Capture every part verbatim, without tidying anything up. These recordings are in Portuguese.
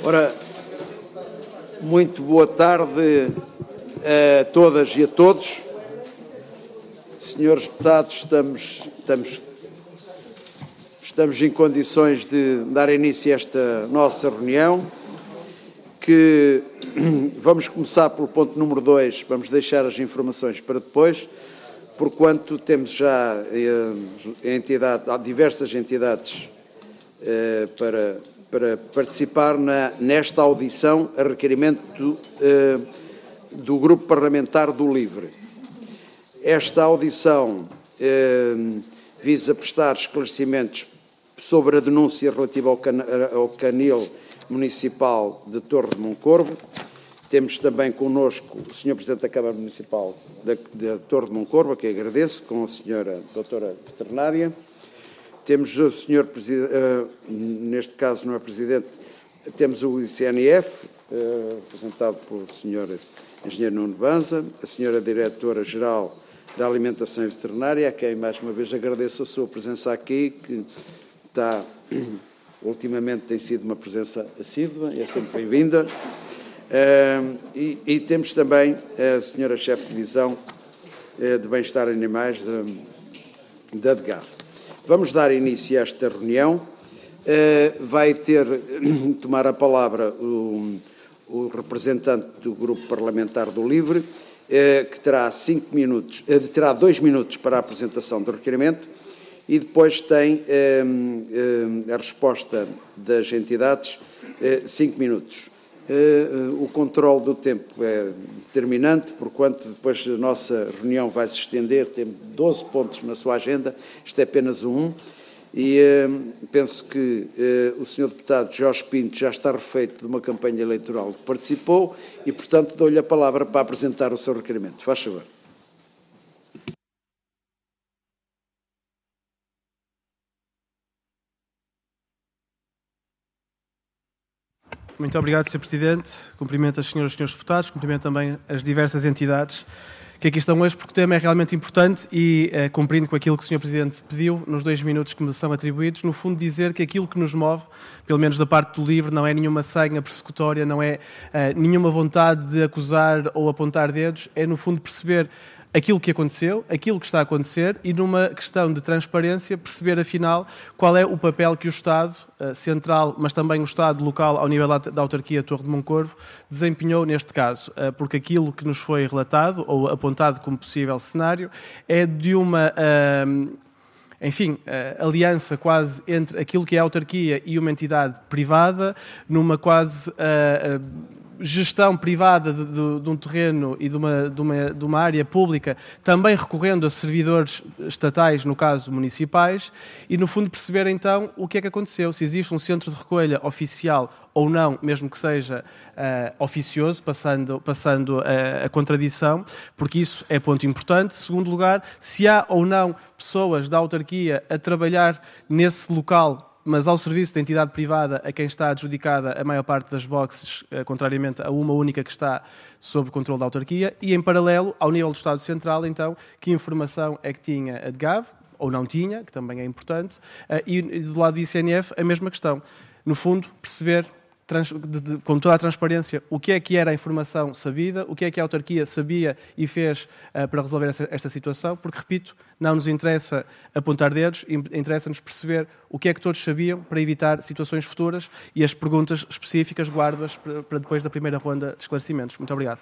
Ora, muito boa tarde a todas e a todos. Senhores deputados, estamos, estamos, estamos em condições de dar início a esta nossa reunião, que vamos começar pelo ponto número dois, vamos deixar as informações para depois, porquanto temos já eh, entidade, diversas entidades eh, para... para participar na, nesta audição a requerimento do, eh, do Grupo Parlamentar do Livre. Esta audição eh, visa prestar esclarecimentos sobre a denúncia relativa ao, can, ao canil municipal de Torre de Moncorvo. Temos também connosco o senhor Presidente da Câmara Municipal da, da Torre de Moncorvo, a quem agradeço, com a senhora Doutora Veterinária. Temos o senhor Presidente, uh, neste caso não é Presidente, temos o I C N F, uh, representado pelo senhor Engenheiro Nuno Banza, a senhora Diretora-Geral da Alimentação e Veterinária, a quem mais uma vez agradeço a sua presença aqui, que está, ultimamente tem sido uma presença assídua e é sempre bem-vinda. Uh, e, e temos também a senhora Chefe de Divisão uh, de Bem-Estar Animais da D G A V. Vamos dar início a esta reunião. Uh, vai ter tomar a palavra o, o representante do Grupo Parlamentar do Livre, uh, que terá cinco minutos, uh, terá dois minutos para a apresentação do requerimento e depois tem uh, uh, a resposta das entidades, uh, cinco minutos. Uh, uh, o controle do tempo é determinante, porquanto depois a nossa reunião vai se estender, temos doze pontos na sua agenda, isto é apenas um, e uh, penso que uh, o senhor Deputado Jorge Pinto já está refeito de uma campanha eleitoral que participou e, portanto, dou-lhe a palavra para apresentar o seu requerimento. Faz favor. Muito obrigado, senhor Presidente. Cumprimento as senhoras e senhores deputados, cumprimento também as diversas entidades que aqui estão hoje, porque o tema é realmente importante e, eh, cumprindo com aquilo que o senhor Presidente pediu, nos dois minutos que me são atribuídos, no fundo dizer que aquilo que nos move, pelo menos da parte do Livre, não é nenhuma senha persecutória, não é eh, nenhuma vontade de acusar ou apontar dedos, é no fundo perceber aquilo que aconteceu, aquilo que está a acontecer e, numa questão de transparência, perceber, afinal, qual é o papel que o Estado uh, central, mas também o Estado local, ao nível da autarquia Torre de Moncorvo, desempenhou neste caso. Uh, porque aquilo que nos foi relatado, ou apontado como possível cenário, é de uma... Uh, enfim, uh, aliança quase entre aquilo que é a autarquia e uma entidade privada, numa quase... Uh, uh, gestão privada de, de, de um terreno e de uma, de, uma, de uma área pública, também recorrendo a servidores estatais, no caso municipais, e no fundo perceber então o que é que aconteceu, se existe um centro de recolha oficial ou não, mesmo que seja uh, oficioso, passando, passando a, a contradição, porque isso é ponto importante. Segundo lugar, se há ou não pessoas da autarquia a trabalhar nesse local, mas ao serviço da entidade privada a quem está adjudicada a maior parte das boxes, contrariamente a uma única que está sob controle da autarquia, e em paralelo, ao nível do Estado Central, então, que informação é que tinha a D G A V, ou não tinha, que também é importante, e do lado do I C N F a mesma questão. No fundo, perceber, trans, de, de, com toda a transparência, o que é que era a informação sabida, o que é que a autarquia sabia e fez uh, para resolver essa, esta situação, porque, repito, não nos interessa apontar dedos, interessa-nos perceber o que é que todos sabiam para evitar situações futuras e as perguntas específicas guardo-as para, para depois da primeira ronda de esclarecimentos. Muito obrigado.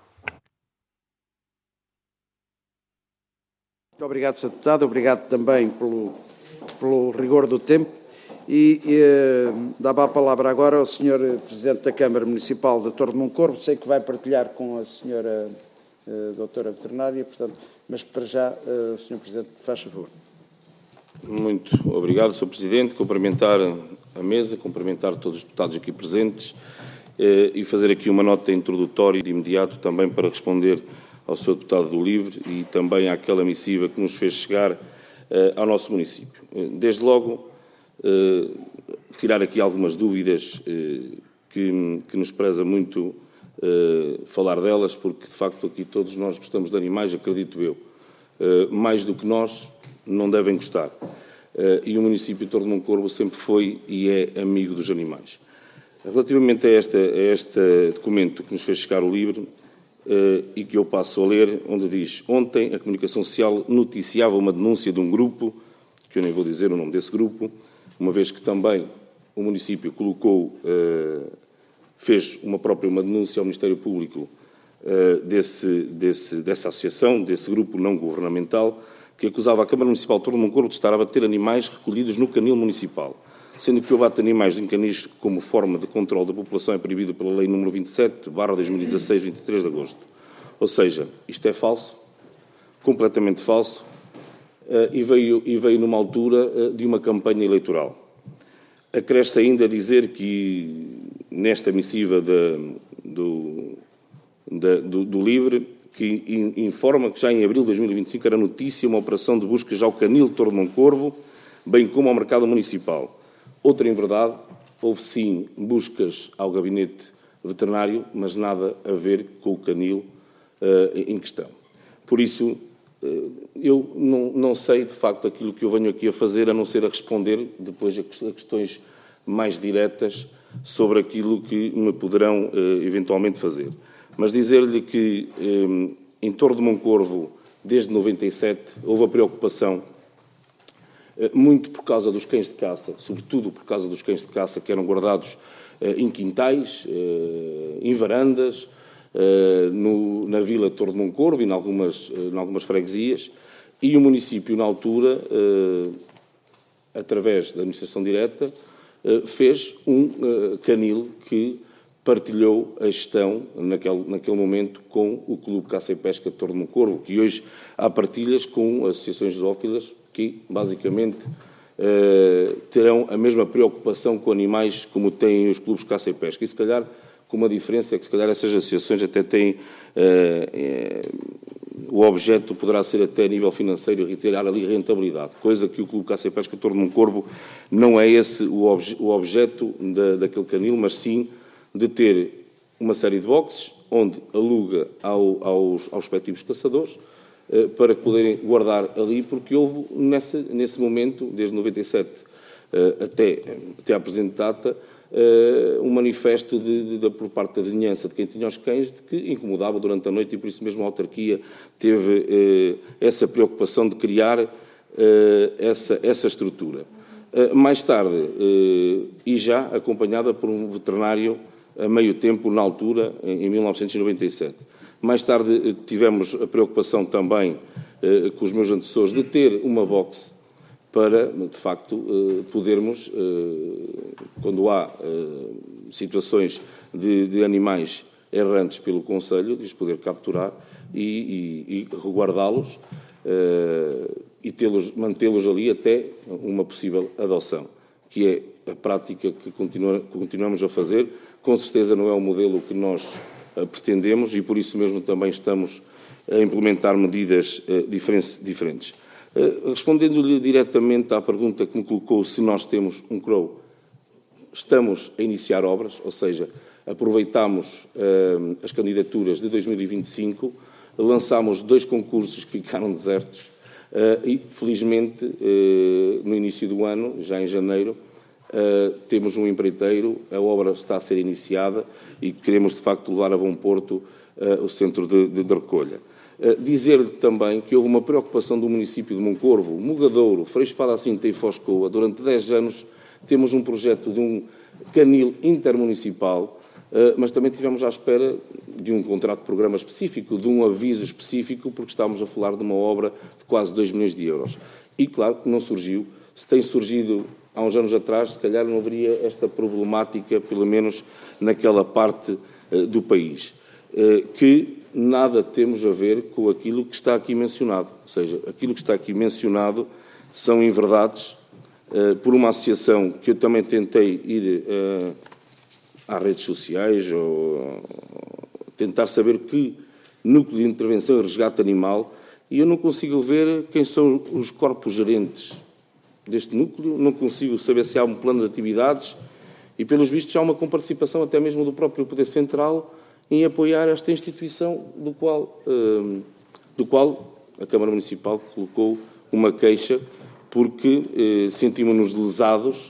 Muito obrigado, senhor Deputado. Obrigado também pelo, pelo rigor do tempo. E, e dava a palavra agora ao senhor Presidente da Câmara Municipal da Torre de Moncorvo. Sei que vai partilhar com a senhora uh, Doutora Veterinária, portanto, mas para já, uh, senhor Presidente, faz favor. Muito obrigado, senhor Presidente. Cumprimentar a mesa, cumprimentar todos os deputados aqui presentes uh, e fazer aqui uma nota introdutória de imediato também para responder ao senhor Deputado do Livre e também àquela missiva que nos fez chegar uh, ao nosso município. Uh, desde logo, Uh, tirar aqui algumas dúvidas uh, que, que nos preza muito uh, falar delas, porque de facto aqui todos nós gostamos de animais, acredito eu. Uh, mais do que nós, não devem gostar. Uh, e o município de Torre de Moncorvo sempre foi e é amigo dos animais. Relativamente a, esta, a este documento que nos fez chegar o LIVRE, uh, e que eu passo a ler, onde diz: ontem a Comunicação Social noticiava uma denúncia de um grupo, que eu nem vou dizer o nome desse grupo, uma vez que também o município colocou, uh, fez uma própria uma denúncia ao Ministério Público uh, desse, desse, dessa associação, desse grupo não governamental, que acusava a Câmara Municipal de Torre de Moncorvo de estar a abater animais recolhidos no canil municipal, sendo que o abate de animais em canis como forma de controle da população é proibido pela Lei número vinte e sete, barra dois mil e dezasseis, vinte e três de agosto. Ou seja, isto é falso, completamente falso, e veio, e veio numa altura de uma campanha eleitoral. Acresce ainda a dizer que, nesta missiva da, do, da, do, do LIVRE, que informa que já em abril de dois mil e vinte e cinco era notícia uma operação de buscas ao canil de Torre de Moncorvo, bem como ao mercado municipal. Outra inverdade, houve sim buscas ao gabinete veterinário, mas nada a ver com o canil uh, em questão. Por isso, uh, eu não, não sei de facto aquilo que eu venho aqui a fazer, a não ser a responder depois a questões mais diretas sobre aquilo que me poderão uh, eventualmente fazer. Mas dizer-lhe que um, em Torre de Moncorvo, desde noventa e sete, houve a preocupação, uh, muito por causa dos cães de caça, sobretudo por causa dos cães de caça que eram guardados uh, em quintais, uh, em varandas, uh, no, na vila de Torre de Moncorvo e em algumas, uh, em algumas freguesias, e o município, na altura, uh, através da administração direta, uh, fez um uh, canil que partilhou a gestão, naquele, naquele momento, com o Clube Caça e Pesca de Torre de Moncorvo, que hoje há partilhas com associações zoófilas que, basicamente, eh, terão a mesma preocupação com animais como têm os clubes de caça e pesca. E, se calhar, com uma diferença é que, se calhar, essas associações até têm... Eh, eh, o objeto poderá ser até a nível financeiro e retirar ali rentabilidade, coisa que o Clube Caça e Pesca de Torre de Moncorvo não é esse o, obje, o objeto da, daquele canil, mas sim de ter uma série de boxes onde aluga ao, aos, aos respectivos caçadores eh, para poderem guardar ali, porque houve nessa, nesse momento, desde noventa e sete eh, até, até à presente data, eh, um manifesto de, de, de, por parte da vizinhança de quem tinha os cães, de que incomodava durante a noite, e por isso mesmo a autarquia teve eh, essa preocupação de criar eh, essa, essa estrutura. Eh, mais tarde, eh, e já acompanhada por um veterinário a meio tempo, na altura, em mil novecentos e noventa e sete. Mais tarde tivemos a preocupação também, eh, com os meus antecessores, de ter uma box para, de facto, eh, podermos, eh, quando há eh, situações de, de animais errantes pelo Conselho, de os poder capturar e, e, e reguardá-los eh, e tê-los, mantê-los ali até uma possível adoção, que é a prática que, continua, que continuamos a fazer. Com certeza não é o modelo que nós uh, pretendemos e por isso mesmo também estamos a implementar medidas uh, diferentes. Uh, respondendo-lhe diretamente à pergunta que me colocou se nós temos um C R O, estamos a iniciar obras, ou seja, aproveitamos uh, as candidaturas de dois mil e vinte e cinco, lançámos dois concursos que ficaram desertos uh, e, felizmente, uh, no início do ano, já em janeiro, Uh, temos um empreiteiro, a obra está a ser iniciada e queremos, de facto, levar a bom porto uh, o centro de, de, de recolha. Uh, Dizer-lhe também que houve uma preocupação do município de Moncorvo, Mugadouro, Frei Espada à Cinta e Foscoa. Durante dez anos temos um projeto de um canil intermunicipal, uh, mas também tivemos à espera de um contrato de programa específico, de um aviso específico, porque estávamos a falar de uma obra de quase dois milhões de euros. E, claro, que não surgiu. Se tem surgido há uns anos atrás, se calhar não haveria esta problemática, pelo menos naquela parte uh, do país, uh, que nada temos a ver com aquilo que está aqui mencionado. Ou seja, aquilo que está aqui mencionado são inverdades uh, por uma associação que eu também tentei ir uh, às redes sociais ou uh, tentar saber que núcleo de intervenção e resgate animal, e eu não consigo ver quem são os corpos gerentes deste núcleo, não consigo saber se há um plano de atividades e, pelos vistos, há uma comparticipação até mesmo do próprio Poder Central em apoiar esta instituição do qual, eh, do qual a Câmara Municipal colocou uma queixa porque eh, sentimos-nos lesados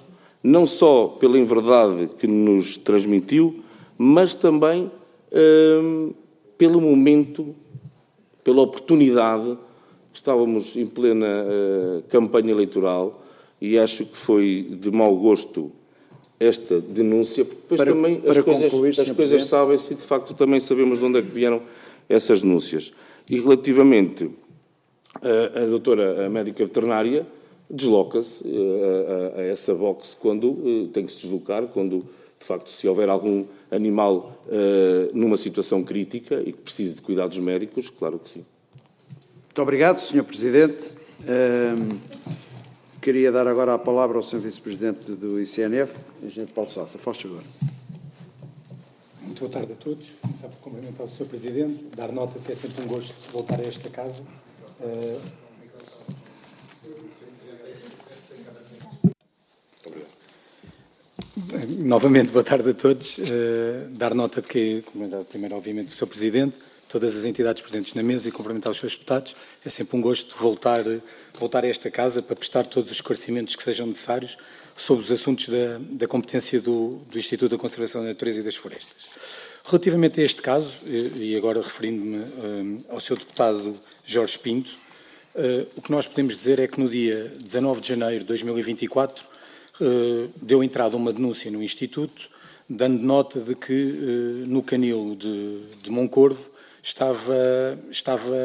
não só pela enverdade que nos transmitiu, mas também hum, pelo momento, pela oportunidade. Estávamos em plena uh, campanha eleitoral e acho que foi de mau gosto esta denúncia, porque depois para, também para as coisas, concluir, as coisas sabem-se e, de facto, também sabemos de onde é que vieram essas denúncias. E, relativamente uh, à doutora a médica veterinária, desloca-se uh, a, a essa box quando uh, tem que se deslocar, quando, de facto, se houver algum animal uh, numa situação crítica e que precise de cuidados médicos, claro que sim. Muito obrigado, senhor Presidente. Um, queria dar agora a palavra ao senhor Vice-Presidente do I C N F, engenheiro Paulo Sassa. Faz favor. Muito boa tarde a todos. Começar por cumprimentar o senhor Presidente, dar nota de que é sempre um gosto de voltar a esta casa. Uh... Novamente, boa tarde a todos. Uh, dar nota de que, cumprimentar primeiro, obviamente, o senhor Presidente, todas as entidades presentes na mesa e cumprimentar os seus deputados. É sempre um gosto de voltar, voltar a esta casa para prestar todos os esclarecimentos que sejam necessários sobre os assuntos da, da competência do, do Instituto da Conservação da Natureza e das Florestas. Relativamente a este caso, e agora referindo-me um, ao seu deputado Jorge Pinto, uh, o que nós podemos dizer é que no dia dezanove de janeiro de dois mil e vinte e quatro uh, deu entrada uma denúncia no Instituto, dando nota de que uh, no canil de, de Moncorvo Estava, estava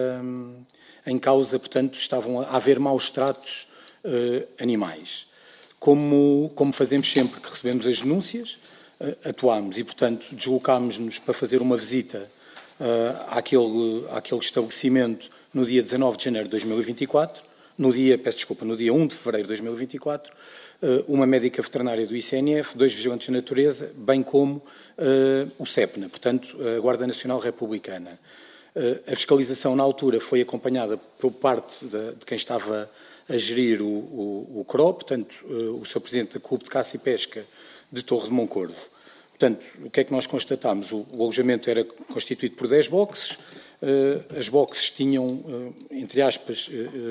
em causa, portanto, estavam a haver maus tratos uh, animais. Como, como fazemos sempre que recebemos as denúncias, uh, atuámos e, portanto, deslocámos-nos para fazer uma visita uh, àquele, àquele estabelecimento no dia dezanove de janeiro de dois mil e vinte e quatro, no dia, peço desculpa, no dia um de fevereiro de dois mil e vinte e quatro, uh, uma médica veterinária do I C N F, dois vigilantes de natureza, bem como uh, o SEPNA, portanto, a Guarda Nacional Republicana. A fiscalização, na altura, foi acompanhada por parte de, de quem estava a gerir o, o, o C R O, portanto, o seu Presidente da Clube de Caça e Pesca de Torre de Moncorvo. Portanto, o que é que nós constatámos? O, o alojamento era constituído por dez boxes, as boxes tinham, entre aspas,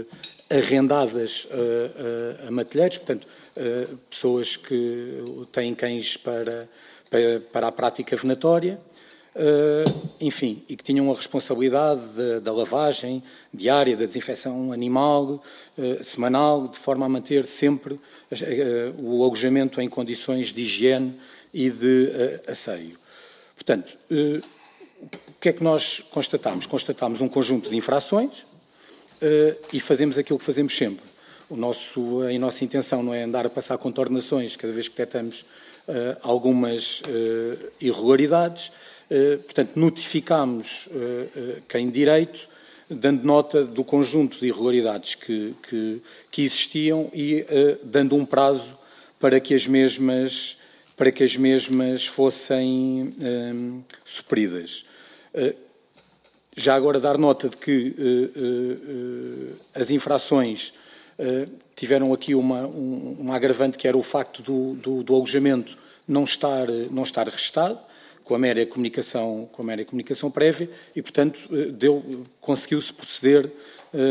arrendadas a, a, a matilheiros, portanto, pessoas que têm cães para, para, para a prática venatória. Uh, enfim, e que tinham a responsabilidade de, da lavagem diária, da desinfecção animal, uh, semanal, de forma a manter sempre uh, o alojamento em condições de higiene e de uh, asseio. Portanto, uh, o que é que nós constatamos? Constatamos um conjunto de infrações uh, e fazemos aquilo que fazemos sempre. O nosso, a nossa intenção não é andar a passar contornações cada vez que detectamos uh, algumas uh, irregularidades. Uh, portanto, notificámos uh, uh, quem de direito, dando nota do conjunto de irregularidades que, que, que existiam e uh, dando um prazo para que as mesmas, para que as mesmas fossem um, supridas. Uh, já agora dar nota de que uh, uh, uh, as infrações uh, tiveram aqui uma, um, um agravante, que era o facto do, do, do alojamento não estar, não estar registado, com a mera comunicação, com a mera comunicação prévia e, portanto, deu, conseguiu-se proceder uh,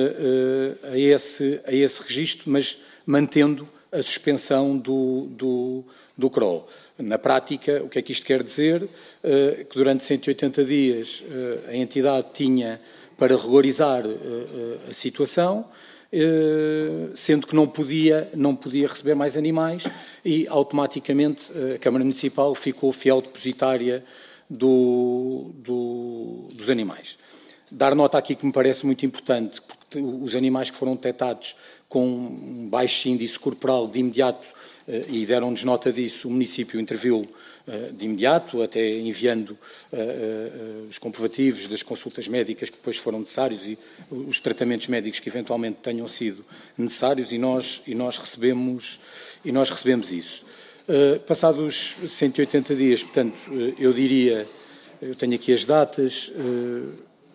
uh, a, esse, a esse registro, mas mantendo a suspensão do, do, do C R O. Na prática, o que é que isto quer dizer? Uh, que durante cento e oitenta dias uh, a entidade tinha para regularizar uh, uh, a situação, Uh, sendo que não podia, não podia receber mais animais e, automaticamente, a Câmara Municipal ficou fiel depositária do, do, dos animais. Dar nota aqui que me parece muito importante, porque os animais que foram detectados com um baixo índice corporal de imediato, uh, e deram-nos nota disso, o município interviu uh, de imediato, até enviando uh, uh, os comprovativos das consultas médicas que depois foram necessários e os tratamentos médicos que eventualmente tenham sido necessários, e nós, e nós, recebemos, e nós recebemos isso. Uh, passados cento e oitenta dias, portanto, uh, eu diria, eu tenho aqui as datas, uh,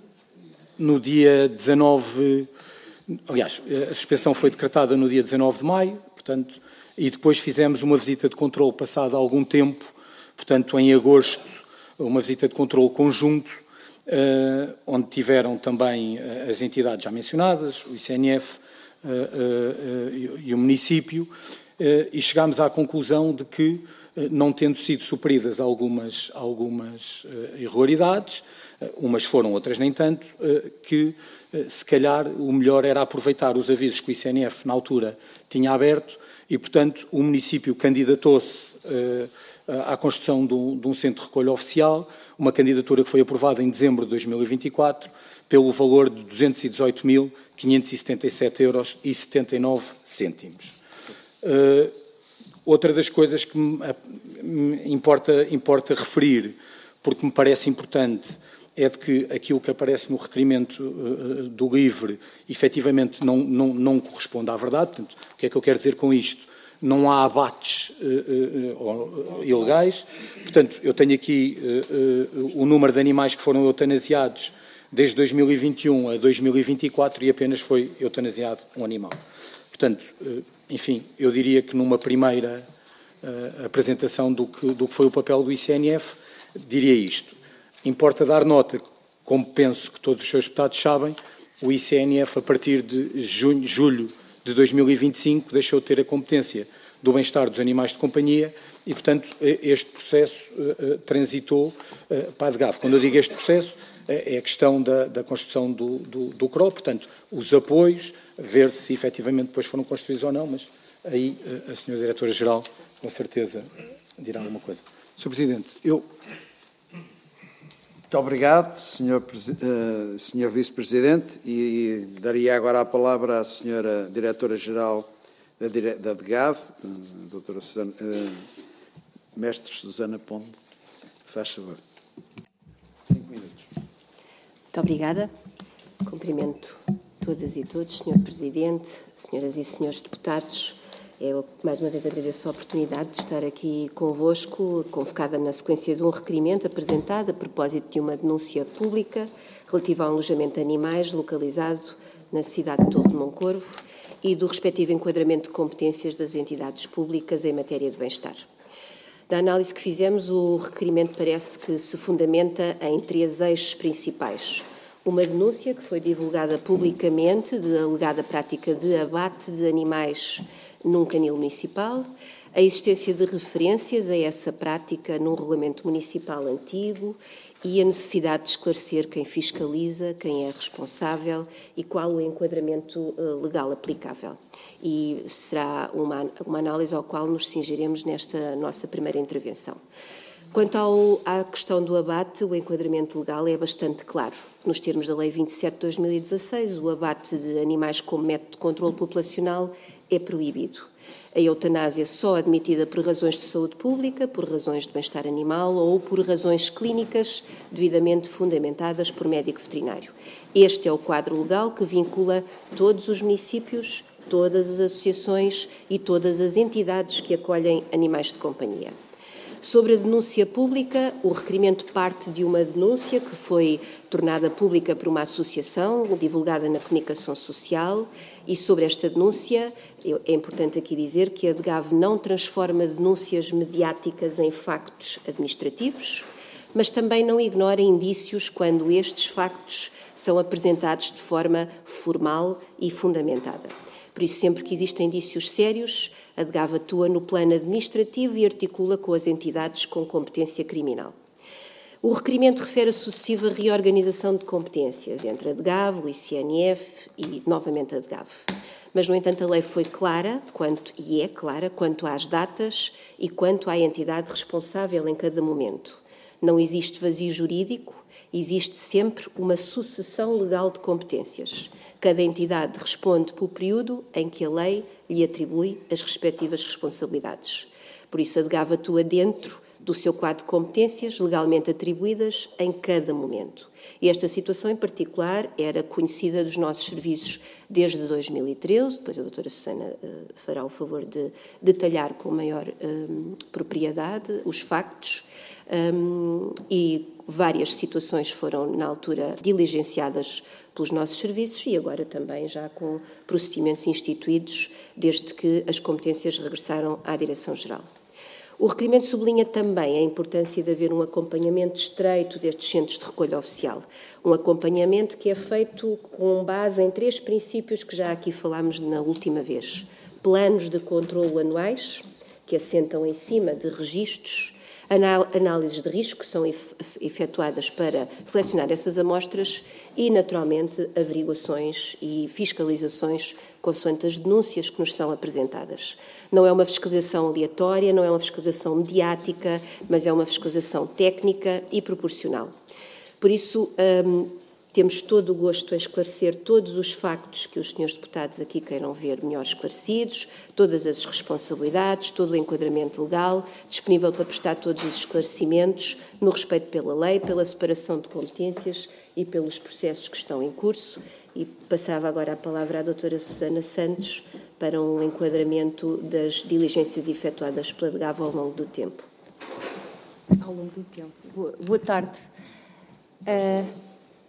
no dia dezanove, aliás, a suspensão foi decretada no dia dezanove de maio, portanto, e depois fizemos uma visita de controle passado algum tempo, portanto, em agosto, uma visita de controle conjunto, uh, onde tiveram também uh, as entidades já mencionadas, o I C N F uh, uh, uh, e o município, e chegámos à conclusão de que, não tendo sido supridas algumas, algumas irregularidades, umas foram, outras nem tanto, que se calhar o melhor era aproveitar os avisos que o I C N F na altura tinha aberto e, portanto, o município candidatou-se à construção de um, de um centro de recolha oficial, uma candidatura que foi aprovada em dezembro de dois mil e vinte e quatro, pelo valor de duzentos e dezoito mil, quinhentos e setenta e sete euros e setenta e nove cêntimos. Uh, outra das coisas que me, me importa, importa referir, porque me parece importante, é de que aquilo que aparece no requerimento uh, do LIVRE efetivamente não, não, não corresponde à verdade. Portanto, o que é que eu quero dizer com isto? Não há abates uh, uh, uh, ilegais. Portanto, eu tenho aqui uh, uh, o número de animais que foram eutanasiados desde dois mil e vinte e um a dois mil e vinte e quatro e apenas foi eutanasiado um animal. Portanto, uh, enfim, eu diria que numa primeira uh, apresentação do que, do que foi o papel do I C N F, diria isto. Importa dar nota, como penso que todos os seus deputados sabem, o I C N F, a partir de junho, julho de dois mil e vinte e cinco, deixou de ter a competência do bem-estar dos animais de companhia e, portanto, este processo uh, uh, transitou uh, para a DGAV. Quando eu digo este processo, uh, é a questão da, da construção do, do, do C R O, portanto, os apoios, ver se efetivamente depois foram construídos ou não, mas aí uh, a senhora Diretora-Geral, com certeza, dirá alguma coisa. senhor Presidente, eu... Muito obrigado, senhor, uh, senhor Vice-Presidente, e, e daria agora a palavra à senhora Diretora-Geral da, da DGAV, uh, doutora Susana, uh, Mestre Susana Pombo. Faz favor. Cinco minutos. Muito obrigada. Cumprimento todas e todos, senhor Presidente, senhoras e senhores deputados. Eu, mais uma vez, agradeço a oportunidade de estar aqui convosco, convocada na sequência de um requerimento apresentado a propósito de uma denúncia pública relativa ao alojamento de animais localizado na cidade de Torre de Moncorvo e do respectivo enquadramento de competências das entidades públicas em matéria de bem-estar. Da análise que fizemos, o requerimento parece que se fundamenta em três eixos principais. Uma denúncia que foi divulgada publicamente de alegada prática de abate de animais num canil municipal, a existência de referências a essa prática num regulamento municipal antigo e a necessidade de esclarecer quem fiscaliza, quem é responsável e qual o enquadramento legal aplicável. E será uma, uma análise ao qual nos cingiremos nesta nossa primeira intervenção. Quanto ao, à questão do abate, o enquadramento legal é bastante claro. Nos termos da Lei vinte e sete de dois mil e dezasseis, o abate de animais como método de controle populacional é proibido. A eutanásia só admitida por razões de saúde pública, por razões de bem-estar animal ou por razões clínicas devidamente fundamentadas por médico veterinário. Este é o quadro legal que vincula todos os municípios, todas as associações e todas as entidades que acolhem animais de companhia. Sobre a denúncia pública, o requerimento parte de uma denúncia que foi tornada pública por uma associação, divulgada na comunicação social, e sobre esta denúncia, é importante aqui dizer que a DGAV não transforma denúncias mediáticas em factos administrativos, mas também não ignora indícios quando estes factos são apresentados de forma formal e fundamentada. Por isso, sempre que existem indícios sérios, a DGAV atua no plano administrativo e articula com as entidades com competência criminal. O requerimento refere a sucessiva reorganização de competências entre a DGAV, o I C N F e, novamente, a DGAV. Mas, no entanto, a lei foi clara, quanto, e é clara, quanto às datas e quanto à entidade responsável em cada momento. Não existe vazio jurídico, existe sempre uma sucessão legal de competências. Cada entidade responde pelo período em que a lei lhe atribui as respectivas responsabilidades. Por isso, a DGAV atua dentro do seu quadro de competências legalmente atribuídas em cada momento. E esta situação em particular era conhecida dos nossos serviços desde dois mil e treze, depois a doutora Susana uh, fará o favor de detalhar com maior um, propriedade os factos, um, e várias situações foram, na altura, diligenciadas pelos nossos serviços e agora também já com procedimentos instituídos desde que as competências regressaram à Direção-Geral. O requerimento sublinha também a importância de haver um acompanhamento estreito destes centros de recolha oficial. Um acompanhamento que é feito com base em três princípios que já aqui falámos na última vez. planos de controlo anuais, que assentam em cima de registros, análises de risco que são efetuadas para selecionar essas amostras e, naturalmente, averiguações e fiscalizações consoante as denúncias que nos são apresentadas. Não é uma fiscalização aleatória, não é uma fiscalização mediática, mas é uma fiscalização técnica e proporcional. Por isso, hum, temos todo o gosto em esclarecer todos os factos que os senhores deputados aqui queiram ver melhor esclarecidos, todas as responsabilidades, todo o enquadramento legal, disponível para prestar todos os esclarecimentos no respeito pela lei, pela separação de competências e pelos processos que estão em curso. E passava agora a palavra à doutora Susana Santos para um enquadramento das diligências efetuadas pela DGAV ao longo do tempo. Ao longo do tempo. Boa, boa tarde. Uh...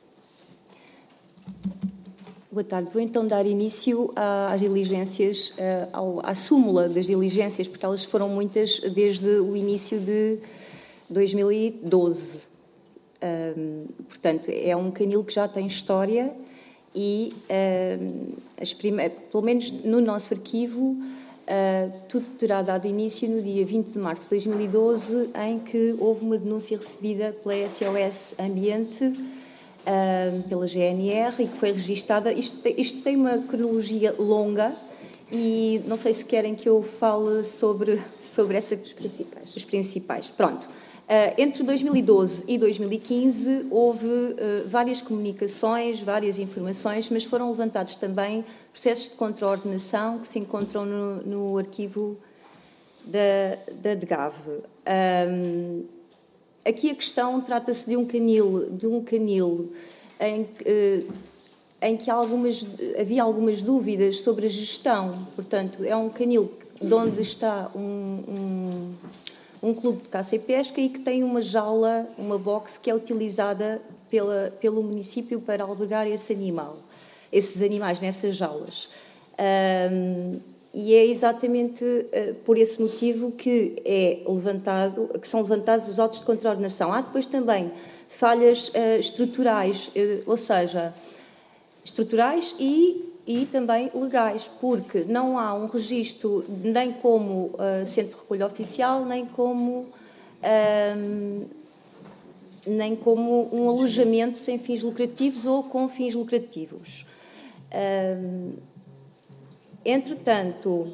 Boa tarde. Vou então dar início às diligências, à súmula das diligências, porque elas foram muitas desde o início de dois mil e doze. Um, portanto, é um canil que já tem história e, um, as prime... pelo menos no nosso arquivo, uh, tudo terá dado início no dia vinte de março de dois mil e doze, em que houve uma denúncia recebida pela S O S Ambiente, Uh, pela G N R, e que foi registada. Isto tem, isto tem uma cronologia longa e não sei se querem que eu fale sobre, sobre essas... Os principais. Os principais. Pronto. Uh, entre dois mil e doze e dois mil e quinze houve uh, várias comunicações, várias informações, mas foram levantados também processos de contraordenação que se encontram no, no arquivo da, da DGAV. Um, Aqui a questão trata-se de um canil, de um canil em, em que algumas, havia algumas dúvidas sobre a gestão. Portanto, é um canil de onde está um, um, um clube de caça e pesca e que tem uma jaula, uma box que é utilizada pela, pelo município para albergar esse animal, esses animais nessas jaulas. Um, E é exatamente uh, por esse motivo que, é levantado, que são levantados os autos de contraordenação. Há depois também falhas uh, estruturais, uh, ou seja, estruturais e, e também legais, porque não há um registro nem como uh, centro de recolha oficial, nem como, um, nem como um alojamento sem fins lucrativos ou com fins lucrativos. Um, Entretanto,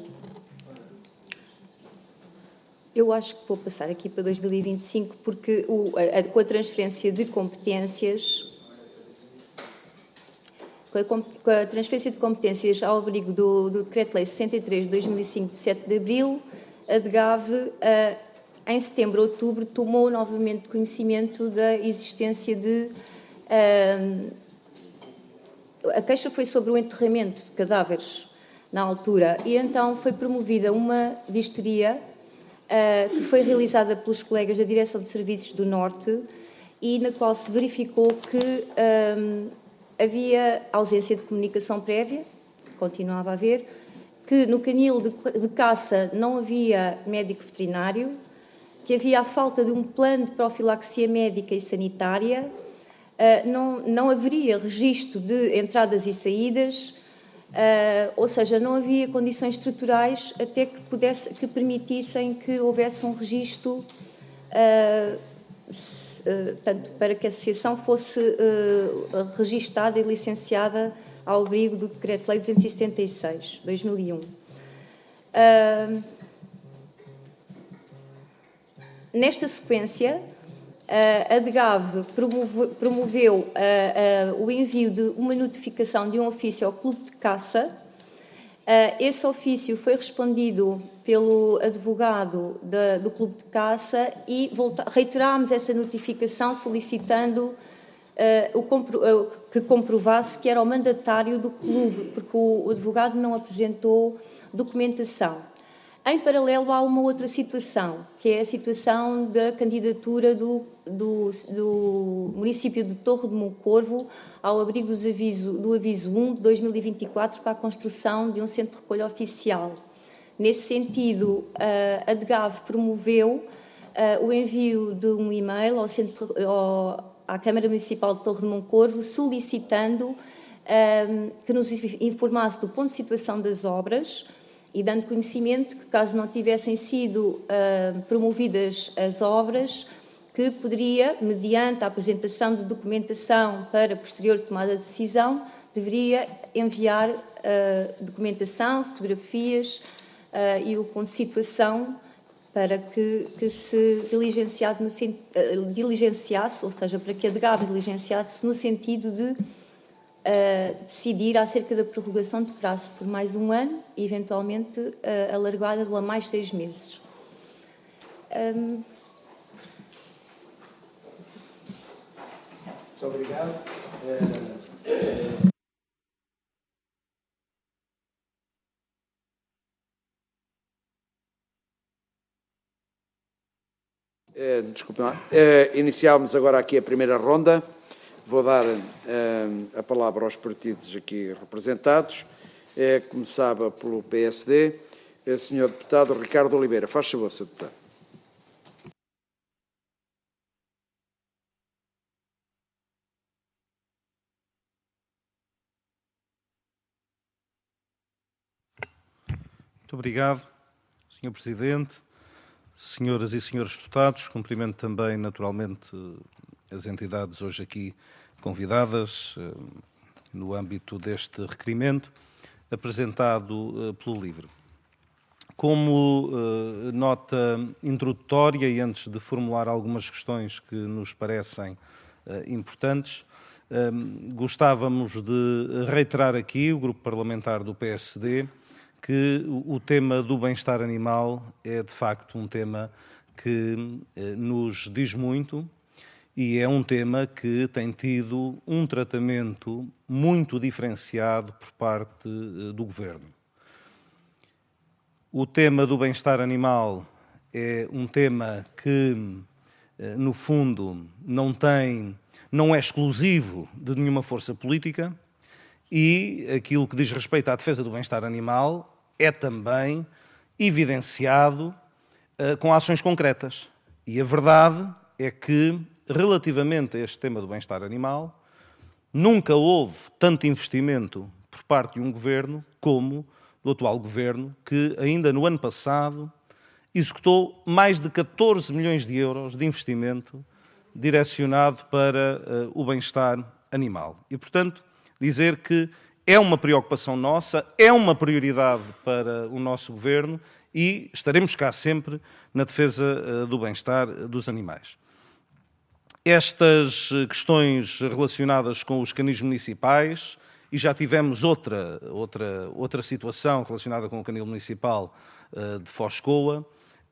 eu acho que vou passar aqui para dois mil e vinte e cinco, porque o, a, com a transferência de competências, com a, com a transferência de competências ao abrigo do, do Decreto-Lei sessenta e três de dois mil e cinco, de sete de abril, a DGAV, a, em setembro, outubro, tomou novamente conhecimento da existência de... A, a queixa foi sobre o enterramento de cadáveres na altura, e então foi promovida uma vistoria uh, que foi realizada pelos colegas da Direção de Serviços do Norte e na qual se verificou que um, havia ausência de comunicação prévia, que continuava a haver, que no canil de, de caça não havia médico veterinário, que havia a falta de um plano de profilaxia médica e sanitária, uh, não, não haveria registro de entradas e saídas. Uh, ou seja, não havia condições estruturais até que, pudesse, que permitissem que houvesse um registro uh, se, uh, tanto para que a associação fosse uh, registada e licenciada ao abrigo do Decreto-Lei duzentos e setenta e seis, de dois mil e um. Uh, nesta sequência, a DGAV promoveu, promoveu uh, uh, o envio de uma notificação de um ofício ao Clube de Caça. Uh, esse ofício foi respondido pelo advogado da, do Clube de Caça e volta, reiterámos essa notificação solicitando uh, o compro, uh, que comprovasse que era o mandatário do clube, porque o, o advogado não apresentou documentação. Em paralelo, há uma outra situação, que é a situação da candidatura do, do, do município de Torre de Moncorvo ao abrigo dos aviso, do aviso um de dois mil e vinte e quatro para a construção de um centro de recolha oficial. Nesse sentido, a DGAV promoveu o envio de um e-mail ao centro, ao, à Câmara Municipal de Torre de Moncorvo solicitando que nos informasse do ponto de situação das obras e dando conhecimento que, caso não tivessem sido uh, promovidas as obras, que poderia, mediante a apresentação de documentação para posterior tomada de decisão, deveria enviar uh, documentação, fotografias uh, e o ponto de situação para que, que se diligenciasse, no, uh, diligenciasse, ou seja, para que a DGAV diligenciasse no sentido de uh, decidir acerca da prorrogação de prazo por mais um ano e, eventualmente, uh, alargada a mais seis meses. Um, Muito obrigado. É, desculpe lá. É, iniciámos agora aqui a primeira ronda. Vou dar é, a palavra aos partidos aqui representados. É, começava pelo P S D. É, senhor Deputado Ricardo Oliveira. Faz favor, senhor Deputado. Muito obrigado, senhor Presidente, senhoras e senhores deputados. Cumprimento também, naturalmente, as entidades hoje aqui convidadas no âmbito deste requerimento apresentado pelo LIVRE. Como nota introdutória e antes de formular algumas questões que nos parecem importantes, gostávamos de reiterar aqui, o Grupo Parlamentar do P S D, que o tema do bem-estar animal é, de facto, um tema que nos diz muito e é um tema que tem tido um tratamento muito diferenciado por parte do Governo. O tema do bem-estar animal é um tema que, no fundo, não tem, não é exclusivo de nenhuma força política e aquilo que diz respeito à defesa do bem-estar animal é também evidenciado uh, com ações concretas. E a verdade é que, relativamente a este tema do bem-estar animal, nunca houve tanto investimento por parte de um governo como do atual governo, que ainda no ano passado executou mais de catorze milhões de euros de investimento direcionado para uh, o bem-estar animal. E, portanto, dizer que é uma preocupação nossa, é uma prioridade para o nosso Governo e estaremos cá sempre na defesa do bem-estar dos animais. Estas questões relacionadas com os canis municipais, e já tivemos outra, outra, outra situação relacionada com o canil municipal de Foscoa,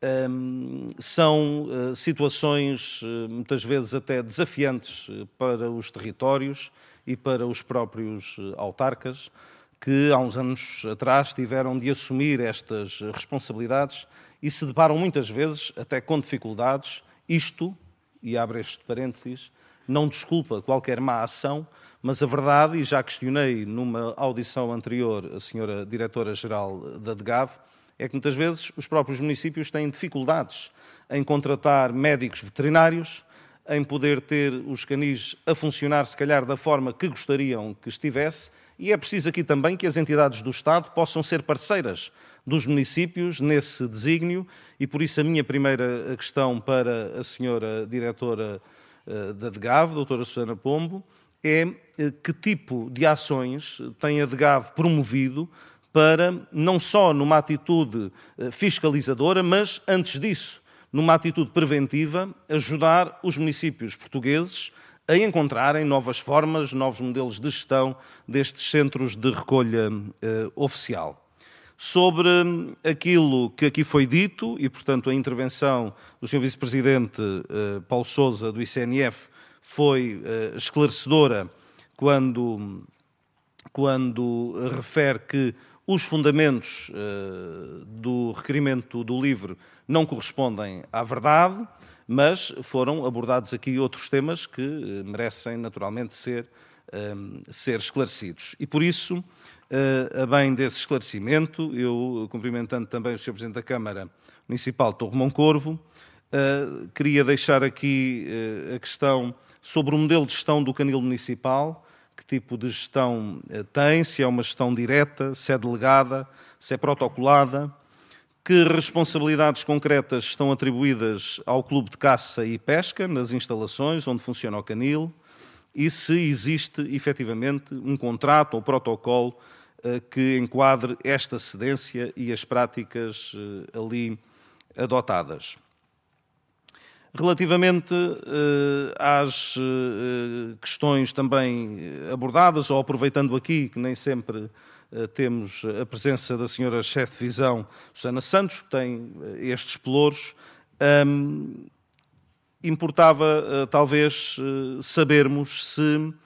são situações muitas vezes até desafiantes para os territórios e para os próprios autarcas, que há uns anos atrás tiveram de assumir estas responsabilidades e se deparam muitas vezes até com dificuldades. Isto, e abre este parênteses, não desculpa qualquer má ação, mas a verdade, e já questionei numa audição anterior a senhora Diretora-Geral da DGAV, é que muitas vezes os próprios municípios têm dificuldades em contratar médicos veterinários, em poder ter os canis a funcionar, se calhar, da forma que gostariam que estivesse, e é preciso aqui também que as entidades do Estado possam ser parceiras dos municípios nesse desígnio, e por isso a minha primeira questão para a senhora Diretora da DGAV, doutora Susana Pombo, é que tipo de ações tem a DGAV promovido para, não só numa atitude fiscalizadora, mas, antes disso, numa atitude preventiva, ajudar os municípios portugueses a encontrarem novas formas, novos modelos de gestão destes centros de recolha eh, oficial. Sobre aquilo que aqui foi dito, e portanto a intervenção do senhor Vice-Presidente eh, Paulo Sousa do I C N F foi eh, esclarecedora quando, quando refere que os fundamentos eh, do requerimento do LIVRE não correspondem à verdade, mas foram abordados aqui outros temas que eh, merecem naturalmente ser, eh, ser esclarecidos. E por isso, eh, a bem desse esclarecimento, eu, cumprimentando também o senhor Presidente da Câmara Municipal, Torre Moncorvo, eh, queria deixar aqui eh, a questão sobre o modelo de gestão do canil municipal, que tipo de gestão tem, se é uma gestão direta, se é delegada, se é protocolada, que responsabilidades concretas estão atribuídas ao Clube de Caça e Pesca nas instalações onde funciona o canil e se existe efetivamente um contrato ou protocolo que enquadre esta cedência e as práticas ali adotadas. Relativamente eh, às eh, questões também abordadas, ou aproveitando aqui que nem sempre eh, temos a presença da senhora chefe de divisão, Susana Santos, que tem eh, estes pelouros, um, importava eh, talvez eh, sabermos se,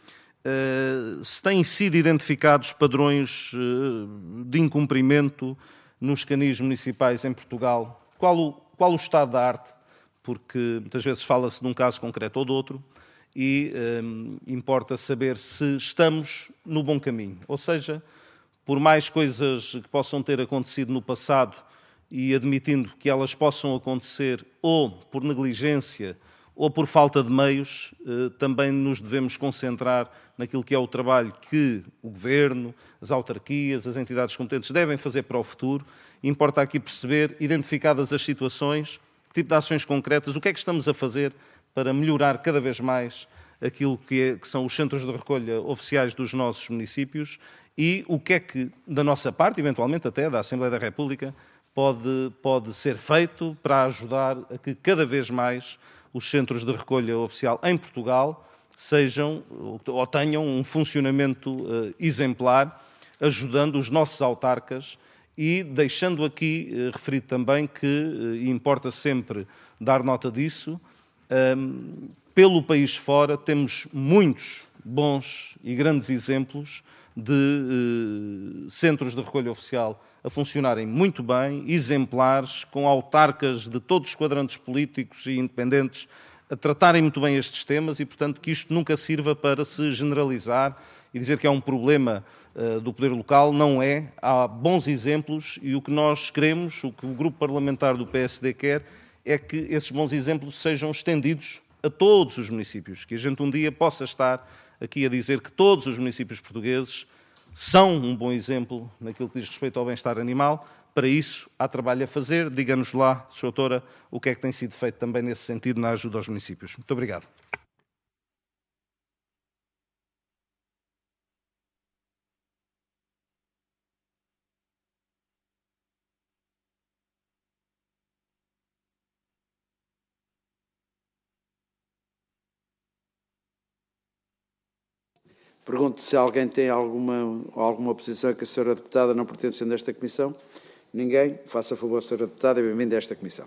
eh, se têm sido identificados padrões eh, de incumprimento nos canis municipais em Portugal. Qual o, qual o estado da arte? Porque muitas vezes fala-se de um caso concreto ou de outro e um, importa saber se estamos no bom caminho. Ou seja, por mais coisas que possam ter acontecido no passado e admitindo que elas possam acontecer ou por negligência ou por falta de meios, eh, também nos devemos concentrar naquilo que é o trabalho que o Governo, as autarquias, as entidades competentes devem fazer para o futuro. Importa aqui perceber, identificadas as situações, que tipo de ações concretas, o que é que estamos a fazer para melhorar cada vez mais aquilo que, é, que são os centros de recolha oficiais dos nossos municípios e o que é que, da nossa parte, eventualmente até da Assembleia da República, pode, pode ser feito para ajudar a que cada vez mais os centros de recolha oficial em Portugal sejam ou tenham um funcionamento uh, exemplar, ajudando os nossos autarcas e deixando aqui uh, referido também que uh, importa sempre dar nota disso. Um, pelo país fora temos muitos bons e grandes exemplos de uh, centros de recolha oficial a funcionarem muito bem, exemplares, com autarcas de todos os quadrantes políticos e independentes a tratarem muito bem estes temas e, portanto, que isto nunca sirva para se generalizar e dizer que é um problema uh, do poder local. Não é. Há bons exemplos e o que nós queremos, o que o grupo parlamentar do P S D quer, é que esses bons exemplos sejam estendidos a todos os municípios, que a gente um dia possa estar aqui a dizer que todos os municípios portugueses são um bom exemplo naquilo que diz respeito ao bem-estar animal. Para isso, há trabalho a fazer. Diga-nos lá, senhora Doutora, o que é que tem sido feito também nesse sentido na ajuda aos municípios. Muito obrigado. Pergunto se alguém tem alguma, alguma oposição a que a senhora deputada não pertencendo a esta comissão. Ninguém? Faça favor, senhora deputada, e bem-vinda a esta comissão.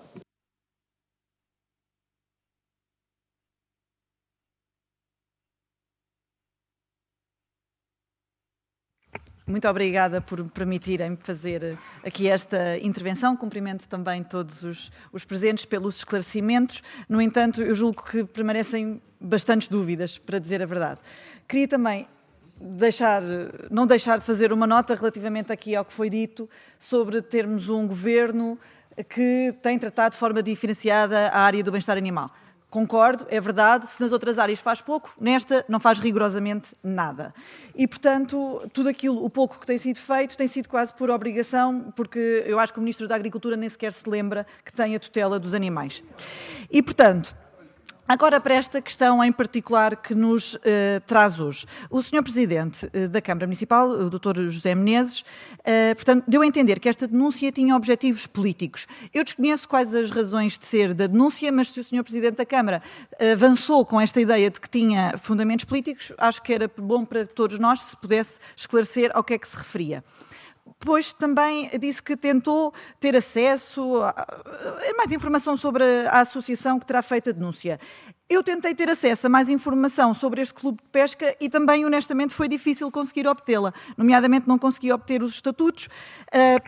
Muito obrigada por permitirem fazer aqui esta intervenção. Cumprimento também todos os, os presentes pelos esclarecimentos. No entanto, eu julgo que permanecem bastantes dúvidas, para dizer a verdade. Queria também deixar, não deixar de fazer uma nota relativamente aqui ao que foi dito sobre termos um governo que tem tratado de forma diferenciada a área do bem-estar animal. Concordo, é verdade, se nas outras áreas faz pouco, nesta não faz rigorosamente nada. E, portanto, tudo aquilo, o pouco que tem sido feito, tem sido quase por obrigação, porque eu acho que o Ministro da Agricultura nem sequer se lembra que tem a tutela dos animais. E, portanto, agora para esta questão em particular que nos eh, traz hoje. O senhor Presidente eh, da Câmara Municipal, o doutor José Menezes, eh, portanto, deu a entender que esta denúncia tinha objetivos políticos. Eu desconheço quais as razões de ser da denúncia, mas se o senhor Presidente da Câmara avançou com esta ideia de que tinha fundamentos políticos, acho que era bom para todos nós se pudesse esclarecer ao que é que se referia. Depois também disse que tentou ter acesso a mais informação sobre a associação que terá feito a denúncia. Eu tentei ter acesso a mais informação sobre este clube de pesca e também, honestamente, foi difícil conseguir obtê-la. Nomeadamente, não consegui obter os estatutos. Uh...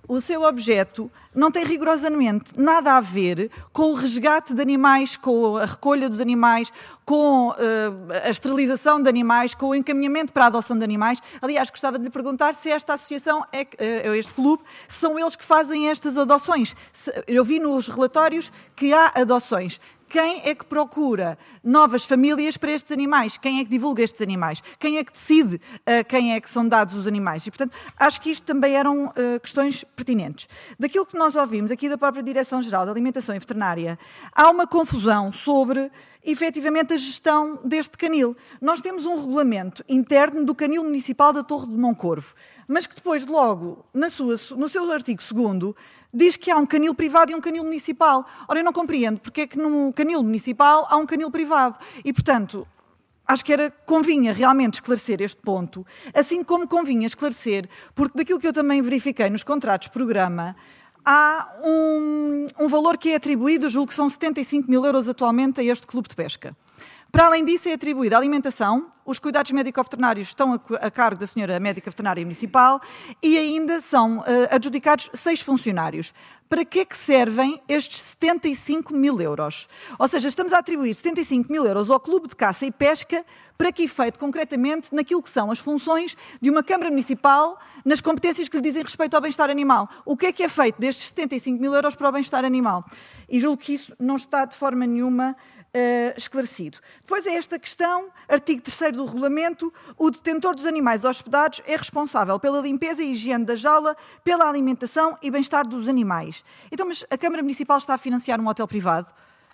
o seu objeto não tem rigorosamente nada a ver com o resgate de animais, com a recolha dos animais, com uh, a esterilização de animais, com o encaminhamento para a adoção de animais. Aliás, gostava de lhe perguntar se esta associação, é, uh, este clube, são eles que fazem estas adoções. Se, eu vi nos relatórios que há adoções. Quem é que procura novas famílias para estes animais? Quem é que divulga estes animais? Quem é que decide uh, quem é que são dados os animais? E, portanto, acho que isto também eram uh, questões pertinentes. Daquilo que nós ouvimos aqui da própria Direção-Geral da Alimentação e Veterinária, há uma confusão sobre, efetivamente, a gestão deste canil. Nós temos um regulamento interno do canil municipal da Torre de Moncorvo, mas que depois, logo, na sua, no seu artigo segundo, diz que há um canil privado e um canil municipal. Ora, eu não compreendo porque é que no canil municipal há um canil privado. E, portanto, acho que era, convinha realmente esclarecer este ponto, assim como convinha esclarecer, porque daquilo que eu também verifiquei nos contratos de programa, há um, um valor que é atribuído, julgo que são setenta e cinco mil euros atualmente a este clube de pesca. Para além disso, é atribuída a alimentação, os cuidados médico-veterinários estão a, a cargo da senhora médica veterinária municipal e ainda são uh, adjudicados seis funcionários. Para que é que servem estes setenta e cinco mil euros? Ou seja, estamos a atribuir setenta e cinco mil euros ao Clube de Caça e Pesca para que efeito concretamente naquilo que são as funções de uma Câmara Municipal nas competências que lhe dizem respeito ao bem-estar animal. O que é que é feito destes setenta e cinco mil euros para o bem-estar animal? E julgo que isso não está de forma nenhuma Uh, esclarecido. Depois é esta questão, artigo terceiro do regulamento, o detentor dos animais hospedados é responsável pela limpeza e higiene da jaula, pela alimentação e bem-estar dos animais. Então, mas a Câmara Municipal está a financiar um hotel privado?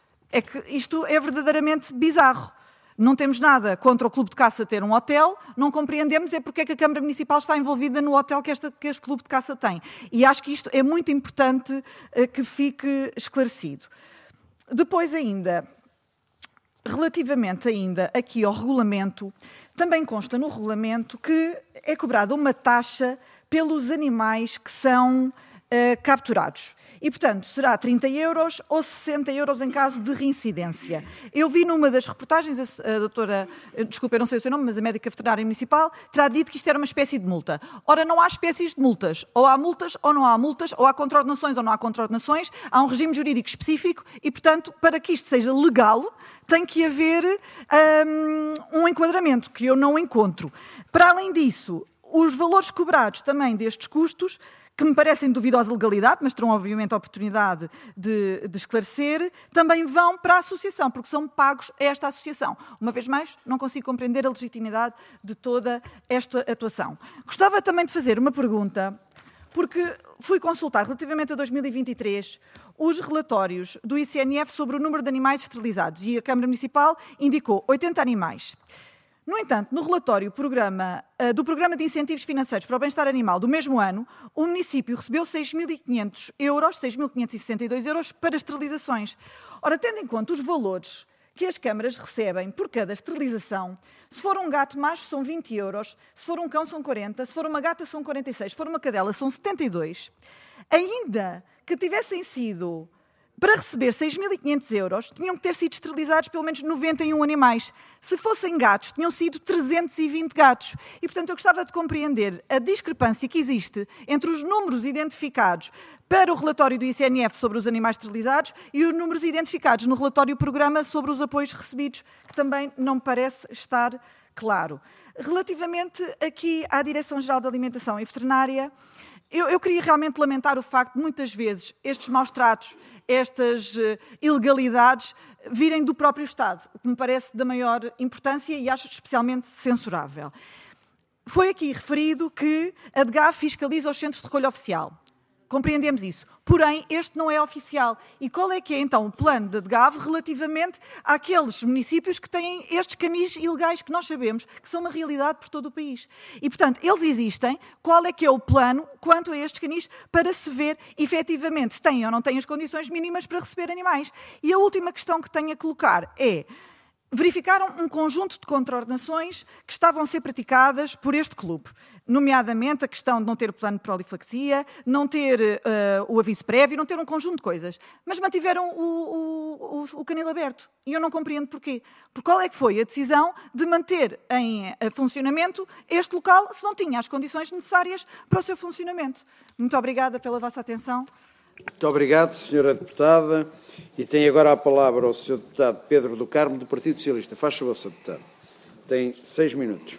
É que isto é verdadeiramente bizarro. Não temos nada contra o Clube de Caça ter um hotel, não compreendemos é porque é que a Câmara Municipal está envolvida no hotel que, esta, que este Clube de Caça tem. E acho que isto é muito importante uh, que fique esclarecido. Depois ainda... Relativamente ainda aqui ao regulamento, também consta no regulamento que é cobrada uma taxa pelos animais que são uh, capturados. E, portanto, será trinta euros ou sessenta euros em caso de reincidência. Eu vi numa das reportagens, a, a doutora, desculpa, eu não sei o seu nome, mas a médica veterinária municipal, terá dito que isto era uma espécie de multa. Ora, não há espécies de multas. Ou há multas ou não há multas, ou há contraordenações ou não há contraordenações. Há um regime jurídico específico e, portanto, para que isto seja legal, tem que haver um, um enquadramento que eu não encontro. Para além disso, os valores cobrados também destes custos, que me parecem de duvidosa legalidade, mas terão obviamente a oportunidade de, de esclarecer, também vão para a associação, porque são pagos a esta associação. Uma vez mais, não consigo compreender a legitimidade de toda esta atuação. Gostava também de fazer uma pergunta, porque fui consultar relativamente a dois mil e vinte e três os relatórios do I C N F sobre o número de animais esterilizados e a Câmara Municipal indicou oitenta animais. No entanto, no relatório programa, uh, do Programa de Incentivos Financeiros para o Bem-Estar Animal do mesmo ano, o município recebeu seis mil e quinhentos euros, seis mil quinhentos e sessenta e dois euros para esterilizações. Ora, tendo em conta os valores que as câmaras recebem por cada esterilização, se for um gato macho são vinte euros, se for um cão são quarenta, se for uma gata são quarenta e seis, se for uma cadela são setenta e dois. Ainda que tivessem sido... Para receber seis mil e quinhentos euros, tinham que ter sido esterilizados pelo menos noventa e um animais. Se fossem gatos, tinham sido trezentos e vinte gatos. E, portanto, eu gostava de compreender a discrepância que existe entre os números identificados para o relatório do I C N F sobre os animais esterilizados e os números identificados no relatório programa sobre os apoios recebidos, que também não me parece estar claro. Relativamente aqui à Direção-Geral da Alimentação e Veterinária, eu, eu queria realmente lamentar o facto de, muitas vezes, estes maus-tratos, estas uh, ilegalidades virem do próprio Estado, o que me parece da maior importância e acho especialmente censurável. Foi aqui referido que a D G A F fiscaliza os centros de recolha oficial. Compreendemos isso. Porém, este não é oficial. E qual é que é, então, o plano da D G A V relativamente àqueles municípios que têm estes canis ilegais que nós sabemos que são uma realidade por todo o país? E, portanto, eles existem. Qual é que é o plano quanto a estes canis para se ver, efetivamente, se têm ou não têm as condições mínimas para receber animais? E a última questão que tenho a colocar é... verificaram um conjunto de contraordenações que estavam a ser praticadas por este clube, nomeadamente a questão de não ter o plano de prolifaxia, não ter uh, o aviso prévio, não ter um conjunto de coisas. Mas mantiveram o, o, o, o canil aberto. E eu não compreendo porquê. Por qual é que foi a decisão de manter em funcionamento este local se não tinha as condições necessárias para o seu funcionamento? Muito obrigada pela vossa atenção. Muito obrigado, senhora Deputada. E tem agora a palavra o senhor Deputado Pedro do Carmo, do Partido Socialista. Faz favor, senhor Deputado. Tem seis minutos.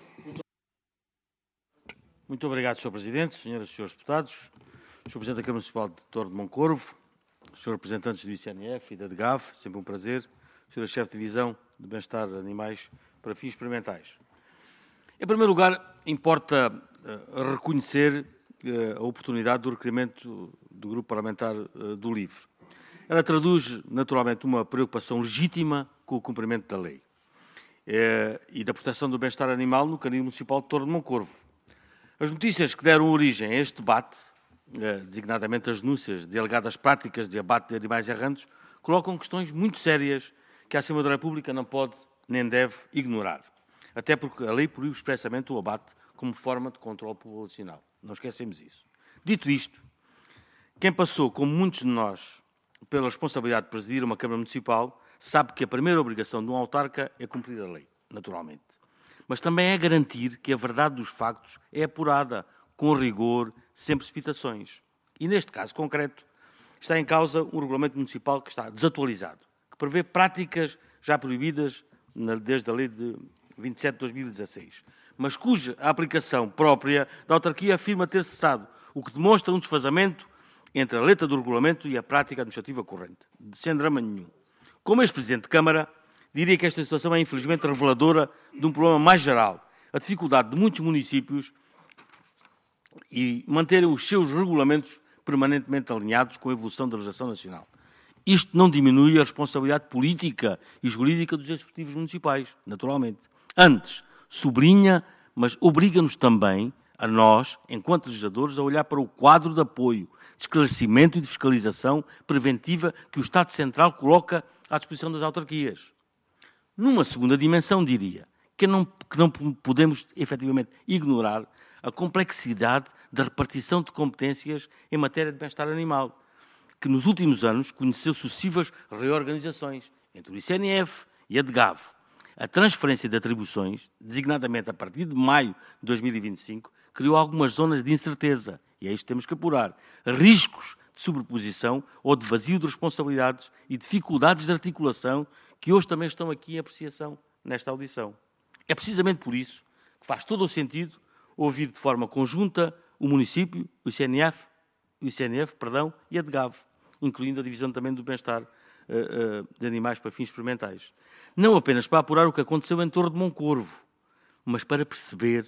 Muito obrigado, senhor Presidente, senhoras e senhores deputados, senhor Presidente da Câmara Municipal de Torre de Moncorvo, senhores representantes do I C N F e da D G A V, sempre um prazer, senhora Chefe de Divisão de Bem-Estar de Animais para Fins Experimentais. Em primeiro lugar, importa uh, reconhecer uh, a oportunidade do requerimento do Grupo Parlamentar uh, do LIVRE. Ela traduz, naturalmente, uma preocupação legítima com o cumprimento da lei uh, e da proteção do bem-estar animal no Canil Municipal de Torre de Moncorvo. As notícias que deram origem a este debate, uh, designadamente as denúncias de alegadas práticas de abate de animais errantes, colocam questões muito sérias que a Assembleia da República não pode nem deve ignorar. Até porque a lei proíbe expressamente o abate como forma de controle populacional. Não esquecemos isso. Dito isto, quem passou, como muitos de nós, pela responsabilidade de presidir uma Câmara Municipal, sabe que a primeira obrigação de um autarca é cumprir a lei, naturalmente. Mas também é garantir que a verdade dos factos é apurada, com rigor, sem precipitações. E neste caso concreto, está em causa um regulamento municipal que está desatualizado, que prevê práticas já proibidas desde a lei de vinte e sete de dois mil e dezasseis, mas cuja aplicação própria da autarquia afirma ter cessado, o que demonstra um desfazamento entre a letra do regulamento e a prática administrativa corrente, sem drama nenhum. Como ex-presidente de Câmara, diria que esta situação é infelizmente reveladora de um problema mais geral, a dificuldade de muitos municípios e manterem os seus regulamentos permanentemente alinhados com a evolução da legislação nacional. Isto não diminui a responsabilidade política e jurídica dos executivos municipais, naturalmente. Antes, sublinha, mas obriga-nos também, a nós, enquanto legisladores, a olhar para o quadro de apoio, de esclarecimento e de fiscalização preventiva que o Estado Central coloca à disposição das autarquias. Numa segunda dimensão, diria, que não, que não podemos, efetivamente, ignorar a complexidade da repartição de competências em matéria de bem-estar animal, que nos últimos anos conheceu sucessivas reorganizações entre o I C N F e a D G A V. A transferência de atribuições, designadamente a partir de maio de dois mil e vinte e cinco, criou algumas zonas de incerteza, e é isto que temos que apurar, riscos de sobreposição ou de vazio de responsabilidades e dificuldades de articulação que hoje também estão aqui em apreciação nesta audição. É precisamente por isso que faz todo o sentido ouvir de forma conjunta o município, o I C N F, o I C N F, perdão, e a D G A V, incluindo a divisão também do bem-estar uh, uh, de animais para fins experimentais. Não apenas para apurar o que aconteceu em Torre de Moncorvo, mas para perceber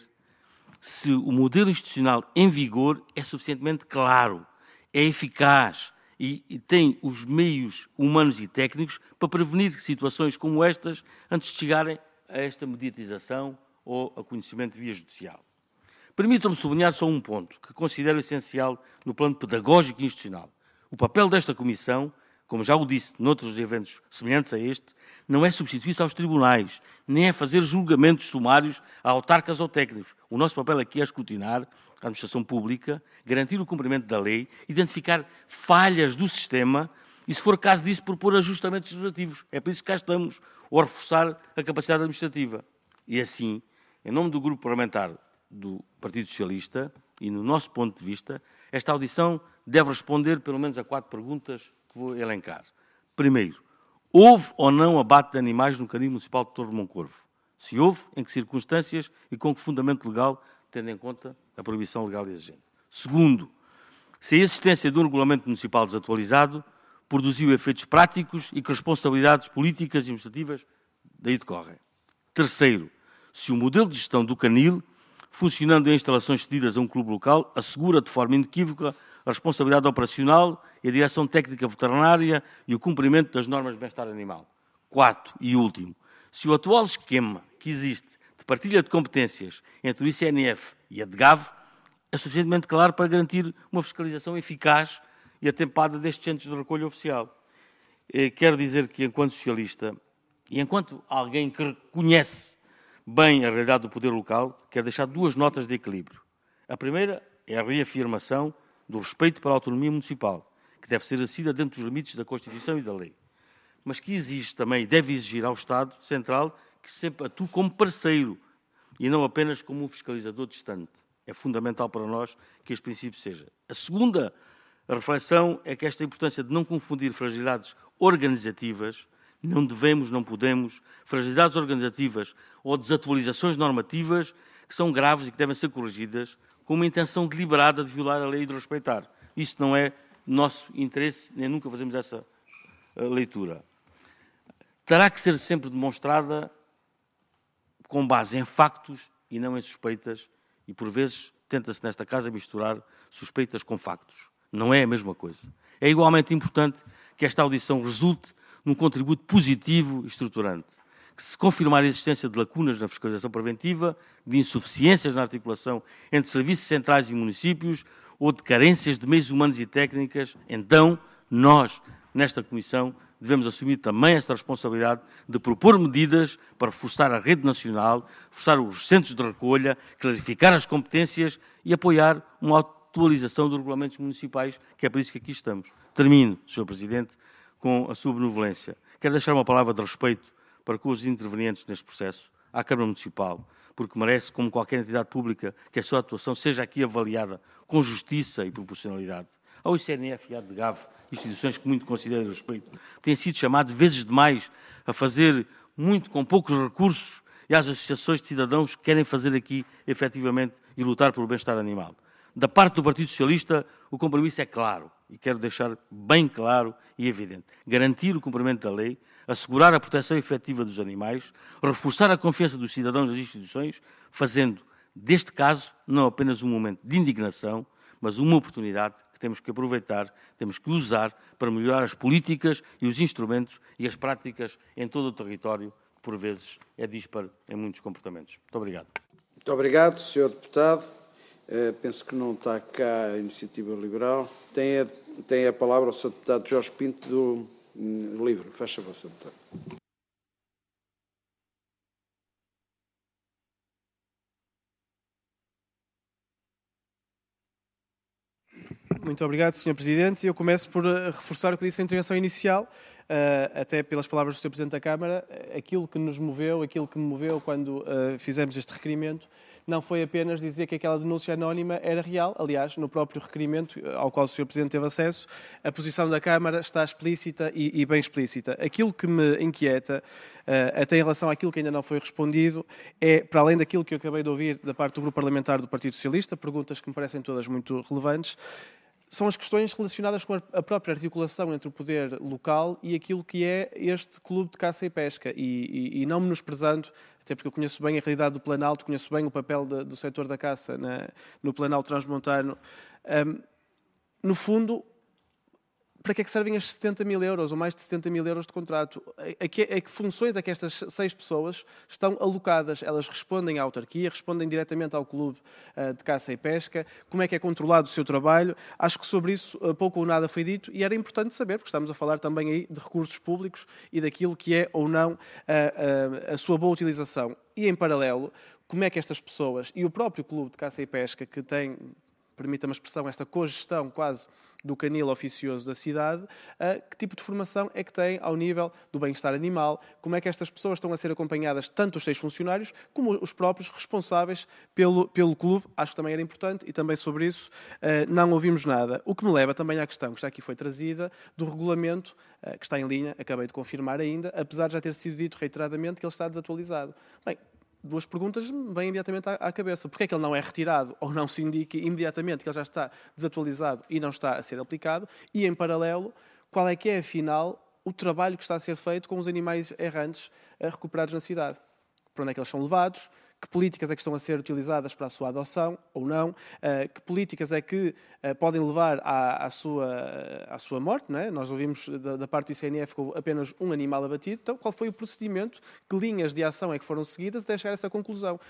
se o modelo institucional em vigor é suficientemente claro, é eficaz e, e tem os meios humanos e técnicos para prevenir situações como estas antes de chegarem a esta mediatização ou a conhecimento via judicial. Permitam-me sublinhar só um ponto que considero essencial no plano pedagógico e institucional. O papel desta Comissão, como já o disse noutros eventos semelhantes a este, não é substituir-se aos tribunais, nem é fazer julgamentos sumários a autarcas ou técnicos. O nosso papel aqui é escrutinar a administração pública, garantir o cumprimento da lei, identificar falhas do sistema e, se for caso disso, propor ajustamentos legislativos. É por isso que cá estamos, ou reforçar a capacidade administrativa. E assim, em nome do Grupo Parlamentar do Partido Socialista e, no nosso ponto de vista, esta audição deve responder pelo menos a quatro perguntas que vou elencar. Primeiro, houve ou não abate de animais no Canil Municipal de Torre de Moncorvo? Se houve, em que circunstâncias e com que fundamento legal, tendo em conta a proibição legal exigente? Segundo, se a existência de um regulamento municipal desatualizado produziu efeitos práticos e que responsabilidades políticas e administrativas daí decorrem. Terceiro, se o modelo de gestão do canil, funcionando em instalações cedidas a um clube local, assegura de forma inequívoca a responsabilidade operacional e a direção técnica veterinária e o cumprimento das normas de bem-estar animal. Quarto e último, se o atual esquema que existe de partilha de competências entre o I C N F e a D G A V é suficientemente claro para garantir uma fiscalização eficaz e atempada destes centros de recolha oficial. Quero dizer que, enquanto socialista, E enquanto alguém que conhece bem a realidade do poder local, quero deixar duas notas de equilíbrio. A primeira é a reafirmação do respeito pela autonomia municipal, que deve ser exercida dentro dos limites da Constituição e da lei, mas que exige também e deve exigir ao Estado Central que sempre atue como parceiro e não apenas como um fiscalizador distante. É fundamental para nós que este princípio seja. A segunda reflexão é que esta importância de não confundir fragilidades organizativas, não devemos, não podemos, fragilidades organizativas ou desatualizações normativas que são graves e que devem ser corrigidas com uma intenção deliberada de violar a lei e de respeitar. Isso não é nosso interesse, nem nunca fazemos essa leitura. Terá que ser sempre demonstrada com base em factos e não em suspeitas, e por vezes tenta-se nesta casa misturar suspeitas com factos. Não é a mesma coisa. É igualmente importante que esta audição resulte num contributo positivo e estruturante, que se confirmar a existência de lacunas na fiscalização preventiva, de insuficiências na articulação entre serviços centrais e municípios ou de carências de meios humanos e técnicas, então nós, nesta Comissão, devemos assumir também esta responsabilidade de propor medidas para reforçar a rede nacional, reforçar os centros de recolha, clarificar as competências e apoiar uma atualização dos regulamentos municipais, que é por isso que aqui estamos. Termino, senhor Presidente, com a sua benevolência. Quero deixar uma palavra de respeito para com os intervenientes neste processo, à Câmara Municipal, porque merece, como qualquer entidade pública, que a sua atuação seja aqui avaliada com justiça e proporcionalidade. Ao I C N F e à D G A V, instituições que muito considero e respeito, têm sido chamados vezes demais a fazer muito com poucos recursos, e às associações de cidadãos que querem fazer aqui, efetivamente, e lutar pelo bem-estar animal. Da parte do Partido Socialista, o compromisso é claro, e quero deixar bem claro e evidente. Garantir o cumprimento da lei, assegurar a proteção efetiva dos animais, reforçar a confiança dos cidadãos nas instituições, fazendo deste caso não apenas um momento de indignação, mas uma oportunidade que temos que aproveitar, temos que usar para melhorar as políticas e os instrumentos e as práticas em todo o território, que por vezes é disparo em muitos comportamentos. Muito obrigado. Muito obrigado, senhor Deputado. Uh, penso que não está cá a Iniciativa Liberal. Tem a, tem a palavra o senhor Deputado Jorge Pinto do um, Livre. Faz favor, senhor Deputado. Muito obrigado, senhor Presidente. Eu começo por reforçar o que disse na intervenção inicial, até pelas palavras do senhor Presidente da Câmara. Aquilo que nos moveu, aquilo que me moveu quando fizemos este requerimento, não foi apenas dizer que aquela denúncia anónima era real. Aliás, no próprio requerimento, ao qual o senhor Presidente teve acesso, a posição da Câmara está explícita e, e bem explícita. Aquilo que me inquieta, até em relação àquilo que ainda não foi respondido, é, para além daquilo que eu acabei de ouvir da parte do Grupo Parlamentar do Partido Socialista, perguntas que me parecem todas muito relevantes, são as questões relacionadas com a própria articulação entre o poder local e aquilo que é este clube de caça e pesca. E, e, e não menosprezando, até porque eu conheço bem a realidade do Planalto, conheço bem o papel de, do setor da caça na, no Planalto Transmontano. Um, no fundo, para que é que servem as setenta mil euros ou mais de setenta mil euros de contrato? A que, a que funções é que estas seis pessoas estão alocadas? Elas respondem à autarquia, respondem diretamente ao clube uh, de caça e pesca? Como é que é controlado o seu trabalho? Acho que sobre isso uh, pouco ou nada foi dito e era importante saber, porque estamos a falar também aí de recursos públicos e daquilo que é ou não uh, uh, a sua boa utilização. E em paralelo, como é que estas pessoas e o próprio clube de caça e pesca, que tem, permita-me a expressão, esta cogestão quase do canil oficioso da cidade, que tipo de formação é que tem ao nível do bem-estar animal, como é que estas pessoas estão a ser acompanhadas, tanto os seis funcionários como os próprios responsáveis pelo, pelo clube. Acho que também era importante e também sobre isso não ouvimos nada. O que me leva também à questão que já aqui foi trazida do regulamento, que está em linha, acabei de confirmar ainda, apesar de já ter sido dito reiteradamente que ele está desatualizado. Bem, duas perguntas me vêm imediatamente à cabeça. Porquê é que ele não é retirado ou não se indique imediatamente que ele já está desatualizado e não está a ser aplicado? E, em paralelo, qual é que é, afinal, o trabalho que está a ser feito com os animais errantes recuperados na cidade? Para onde é que eles são levados? Que políticas é que estão a ser utilizadas para a sua adoção ou não? Que políticas é que podem levar à, à, sua, à sua morte? Não é? Nós ouvimos da, da parte do I C N F com apenas um animal abatido. Então, qual foi o procedimento? Que linhas de ação é que foram seguidas até chegar a essa conclusão?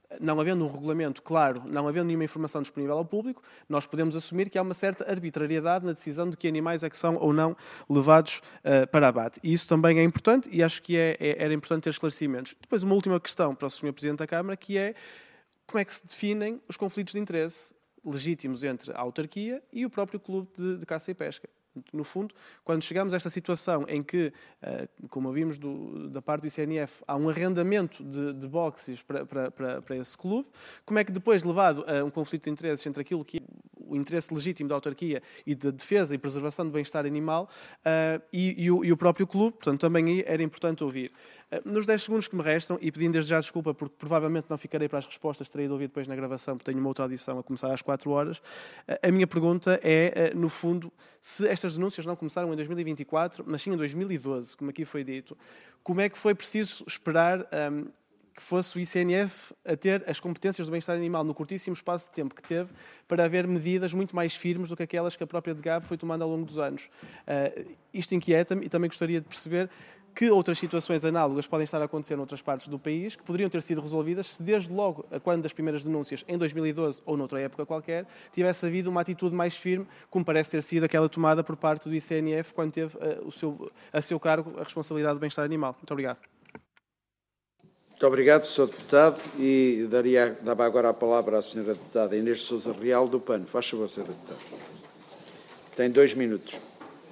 não havendo um regulamento claro, não havendo nenhuma informação disponível ao público, nós podemos assumir que há uma certa arbitrariedade na decisão de que animais é que são ou não levados uh, para abate. E isso também é importante e acho que é, é, era importante ter esclarecimentos. Depois, uma última questão para o senhor Presidente da Câmara, que é como é que se definem os conflitos de interesse legítimos entre a autarquia e o próprio clube de, de caça e pesca. No fundo, quando chegamos a esta situação em que, como vimos do, da parte do I C N F, há um arrendamento de, de boxes para, para, para, para esse clube, como é que depois, levado a um conflito de interesses entre aquilo que é o interesse legítimo da autarquia e da defesa e preservação do bem-estar animal uh, e, e, o, e o próprio clube, portanto, também aí era importante ouvir. Uh, nos dez segundos que me restam, e pedindo desde já desculpa porque provavelmente não ficarei para as respostas, terei de ouvir depois na gravação, porque tenho uma outra audição a começar às quatro horas, uh, a minha pergunta é, uh, no fundo, se estas denúncias não começaram em dois mil e vinte e quatro, mas sim em dois mil e doze, como aqui foi dito, como é que foi preciso esperar um, que fosse o I C N F a ter as competências do bem-estar animal no curtíssimo espaço de tempo que teve para haver medidas muito mais firmes do que aquelas que a própria D G A B foi tomando ao longo dos anos. Uh, isto inquieta-me e também gostaria de perceber que outras situações análogas podem estar a acontecer noutras partes do país que poderiam ter sido resolvidas se desde logo, a quando das primeiras denúncias, em dois mil e doze ou noutra época qualquer, tivesse havido uma atitude mais firme, como parece ter sido aquela tomada por parte do I C N F quando teve uh, o seu, a seu cargo a responsabilidade do bem-estar animal. Muito obrigado. Muito obrigado, senhor Deputado. E daria, dava agora a palavra à senhora Deputada Inês de Sousa Real do PAN. Faz favor, senhora Deputada. Tem dois minutos.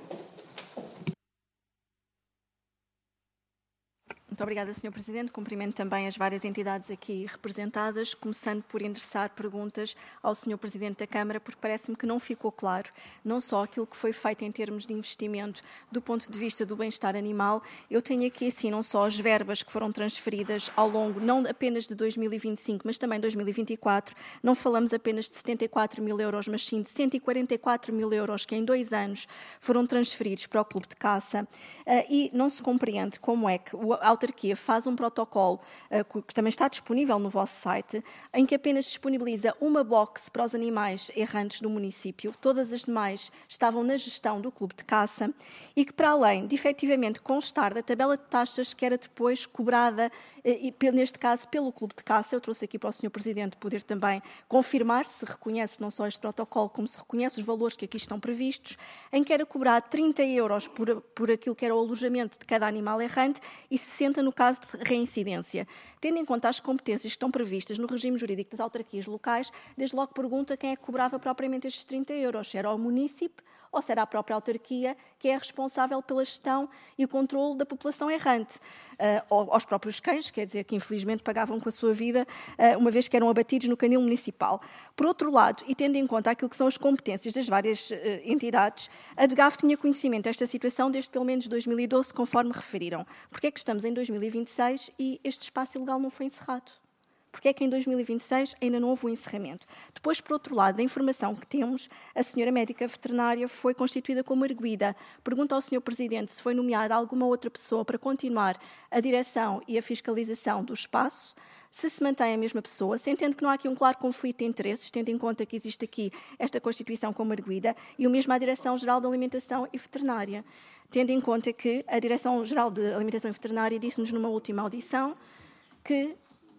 Muito obrigada, senhor Presidente. Cumprimento também as várias entidades aqui representadas, começando por endereçar perguntas ao senhor Presidente da Câmara, porque parece-me que não ficou claro não só aquilo que foi feito em termos de investimento do ponto de vista do bem-estar animal. Eu tenho aqui, assim, não só as verbas que foram transferidas ao longo, não apenas de dois mil e vinte e cinco, mas também dois mil e vinte e quatro. Não falamos apenas de setenta e quatro mil euros, mas sim de cento e quarenta e quatro mil euros que em dois anos foram transferidos para o Clube de Caça. E não se compreende como é que o autarquia faz um protocolo uh, que também está disponível no vosso site, em que apenas disponibiliza uma box para os animais errantes do município, todas as demais estavam na gestão do Clube de Caça, e que para além de efetivamente constar da tabela de taxas que era depois cobrada, uh, e, neste caso pelo Clube de Caça, eu trouxe aqui para o senhor Presidente poder também confirmar se reconhece não só este protocolo, como se reconhece os valores que aqui estão previstos, em que era cobrado trinta euros por, por aquilo que era o alojamento de cada animal errante e sessenta no caso de reincidência. Tendo em conta as competências que estão previstas no regime jurídico das autarquias locais, desde logo pergunta quem é que cobrava propriamente estes trinta euros, se era o município ou se era a própria autarquia que é responsável pela gestão e o controle da população errante. Uh, ou aos próprios cães, quer dizer, que infelizmente pagavam com a sua vida, uh, uma vez que eram abatidos no canil municipal. Por outro lado, e tendo em conta aquilo que são as competências das várias uh, entidades, a D G A F tinha conhecimento desta situação desde pelo menos dois mil e doze, conforme referiram. Porque é que estamos em dois mil e vinte e seis e este espaço ilegal não foi encerrado? Porque é que em dois mil e vinte e seis ainda não houve o encerramento? Depois, por outro lado, da informação que temos, a senhora médica veterinária foi constituída como arguida. Pergunta ao senhor Presidente se foi nomeada alguma outra pessoa para continuar a direção e a fiscalização do espaço, se se mantém a mesma pessoa, se entende que não há aqui um claro conflito de interesses, tendo em conta que existe aqui esta constituição como arguida, e o mesmo à Direção-Geral de Alimentação e Veterinária. Tendo em conta que a Direção-Geral de Alimentação e Veterinária disse-nos numa última audição que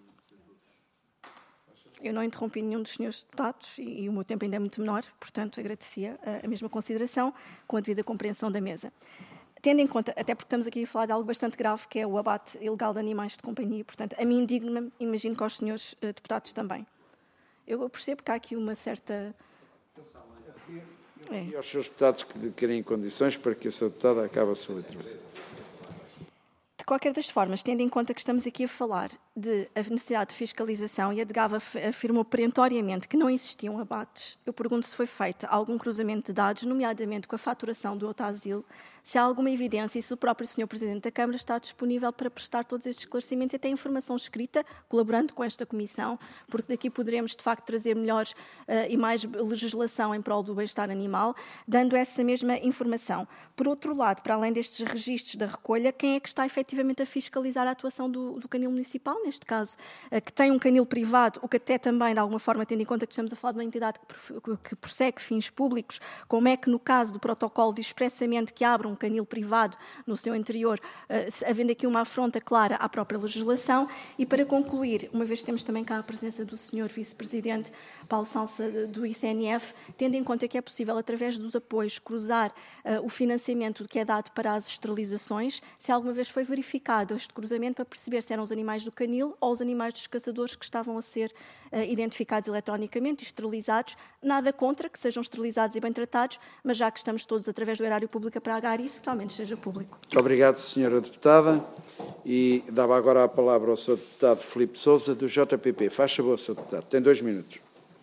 eu não interrompi nenhum dos senhores deputados e, e o meu tempo ainda é muito menor, portanto, agradecia a, a mesma consideração com a devida compreensão da mesa. Tendo em conta, até porque estamos aqui a falar de algo bastante grave, que é o abate ilegal de animais de companhia, portanto, a mim indigna-me, imagino que aos senhores uh, deputados também. Eu, eu percebo que há aqui uma certa... É. E aos senhores deputados que querem condições para que a sua deputada acabe a sua intervenção. De qualquer das formas, tendo em conta que estamos aqui a falar de a necessidade de fiscalização e a D G A V afirmou perentoriamente que não existiam abates, eu pergunto se foi feito algum cruzamento de dados, nomeadamente com a faturação do Otazil, se há alguma evidência e se o próprio senhor Presidente da Câmara está disponível para prestar todos estes esclarecimentos e até informação escrita, colaborando com esta Comissão, porque daqui poderemos, de facto, trazer melhores uh, e mais legislação em prol do bem-estar animal, dando essa mesma informação. Por outro lado, para além destes registros da recolha, quem é que está efetivamente a fiscalizar a atuação do, do canil municipal? neste caso, que tem um canil privado, o que até também, de alguma forma, tendo em conta que estamos a falar de uma entidade que prossegue fins públicos, como é que no caso do protocolo diz expressamente que abre um canil privado no seu interior, havendo aqui uma afronta clara à própria legislação. E para concluir, uma vez que temos também cá a presença do senhor Vice-Presidente Paulo Salsa do I C N F, tendo em conta que é possível, através dos apoios, cruzar uh, o financiamento que é dado para as esterilizações, se alguma vez foi verificado este cruzamento para perceber se eram os animais do canil ou os animais dos caçadores que estavam a ser uh, identificados eletronicamente e esterilizados. Nada contra que sejam esterilizados e bem tratados, mas já que estamos todos através do erário público a pagar isso, que ao menos seja público. Muito obrigado, senhora Deputada. E dava agora a palavra ao senhor Deputado Filipe Sousa, do J P P. Faz favor, senhor Deputado. Tem dois minutos.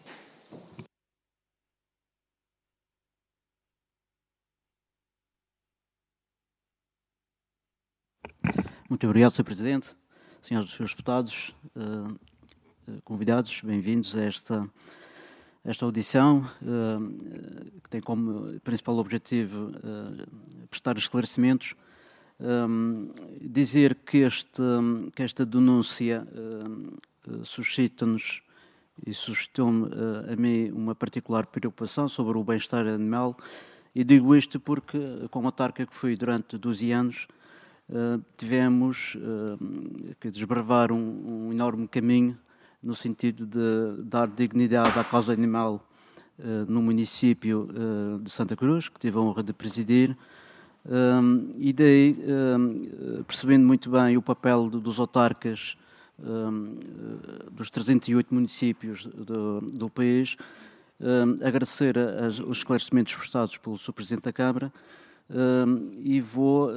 Muito obrigado, senhor Presidente. Senhoras e senhores deputados, uh, convidados, bem-vindos a esta, esta audição, uh, que tem como principal objetivo uh, prestar esclarecimentos. Um, dizer que, este, que esta denúncia uh, suscita-nos e suscitou-me uh, a mim uma particular preocupação sobre o bem-estar animal, e digo isto porque, como autarca que fui durante doze anos, Uh, tivemos uh, que desbravar um, um enorme caminho no sentido de dar dignidade à causa animal uh, no município uh, de Santa Cruz, que tive a honra de presidir, um, e daí, um, percebendo muito bem o papel de, dos autarcas um, dos trezentos e oito municípios do, do país, um, agradecer a, a, os esclarecimentos prestados pelo senhor Presidente da Câmara. Um, e vou,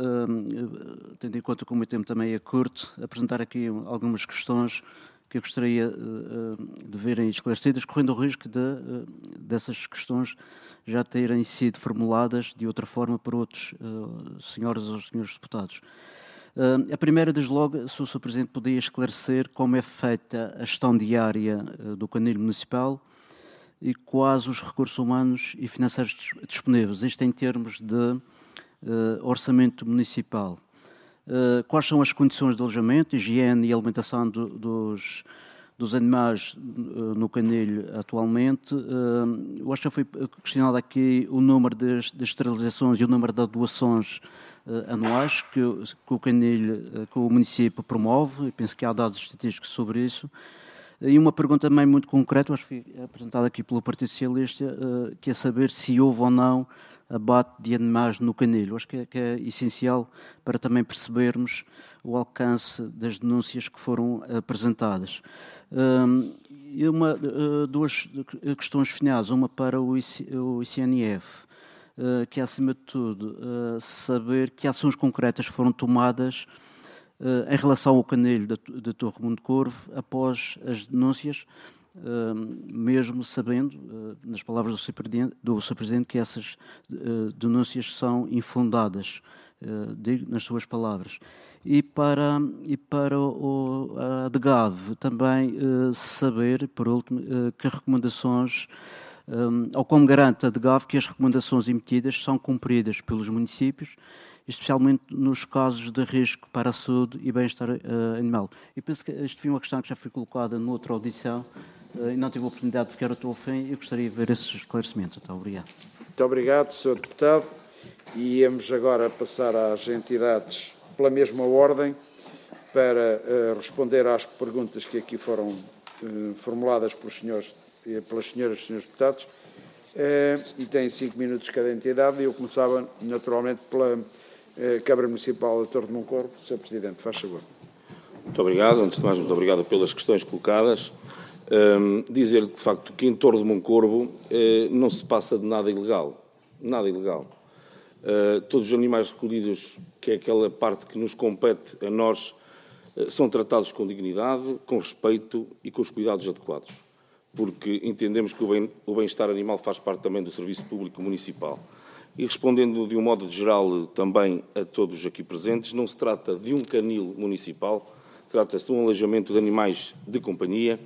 um, tendo em conta que o meu tempo também é curto, apresentar aqui algumas questões que eu gostaria uh, de verem esclarecidas, correndo o risco de, uh, dessas questões já terem sido formuladas de outra forma por outros uh, senhoras ou senhores deputados. Uh, a primeira, desde logo, se o senhor Presidente podia esclarecer como é feita a gestão diária uh, do canil municipal e quais os recursos humanos e financeiros disponíveis, isto em termos de Uh, orçamento municipal. Uh, quais são as condições de alojamento, higiene e alimentação do, dos, dos animais uh, no canil atualmente? Uh, eu acho que já foi questionado aqui o número de, de esterilizações e o número de doações uh, anuais que, que, o canil, uh, que o município promove, e penso que há dados estatísticos sobre isso. E uma pergunta também muito concreta, acho que foi apresentada aqui pelo Partido Socialista, uh, que é saber se houve ou não abate de animais no canil. Acho que é, que é essencial para também percebermos o alcance das denúncias que foram apresentadas. Um, e uma, uh, duas questões finais, uma para o I C N F, uh, que é, acima de tudo, uh, saber que ações concretas foram tomadas uh, em relação ao canil de Torre Corvo após as denúncias, Uh, mesmo sabendo, uh, nas palavras do senhor do senhor Presidente, que essas uh, denúncias são infundadas, uh, digo nas suas palavras. E para, e para o, a D G A V também uh, saber, por último, uh, que recomendações, um, ou como garante a D G A V que as recomendações emitidas são cumpridas pelos municípios, especialmente nos casos de risco para a saúde e bem-estar uh, animal. E penso que esta foi uma questão que já foi colocada noutra audição, e não tive a oportunidade de ficar até ao fim, e gostaria de ver esses esclarecimentos. Então, obrigado. Muito obrigado, senhor Deputado. E íamos agora passar às entidades pela mesma ordem para uh, responder às perguntas que aqui foram uh, formuladas pelos senhores, pelas senhoras e senhores deputados. Uh, e tem cinco minutos cada entidade. E eu começava, naturalmente, pela uh, Câmara Municipal de Torre de Moncorvo. senhor Presidente, faz favor. Muito obrigado. Antes de mais, muito obrigado pelas questões colocadas. Um, dizer, de facto, que em Torre de Moncorvo uh, não se passa de nada ilegal. Nada ilegal. Uh, todos os animais recolhidos, que é aquela parte que nos compete a nós, uh, são tratados com dignidade, com respeito e com os cuidados adequados, porque entendemos que o, bem, o bem-estar animal faz parte também do Serviço Público Municipal. E respondendo de um modo geral também a todos aqui presentes, não se trata de um canil municipal, trata-se de um alojamento de animais de companhia.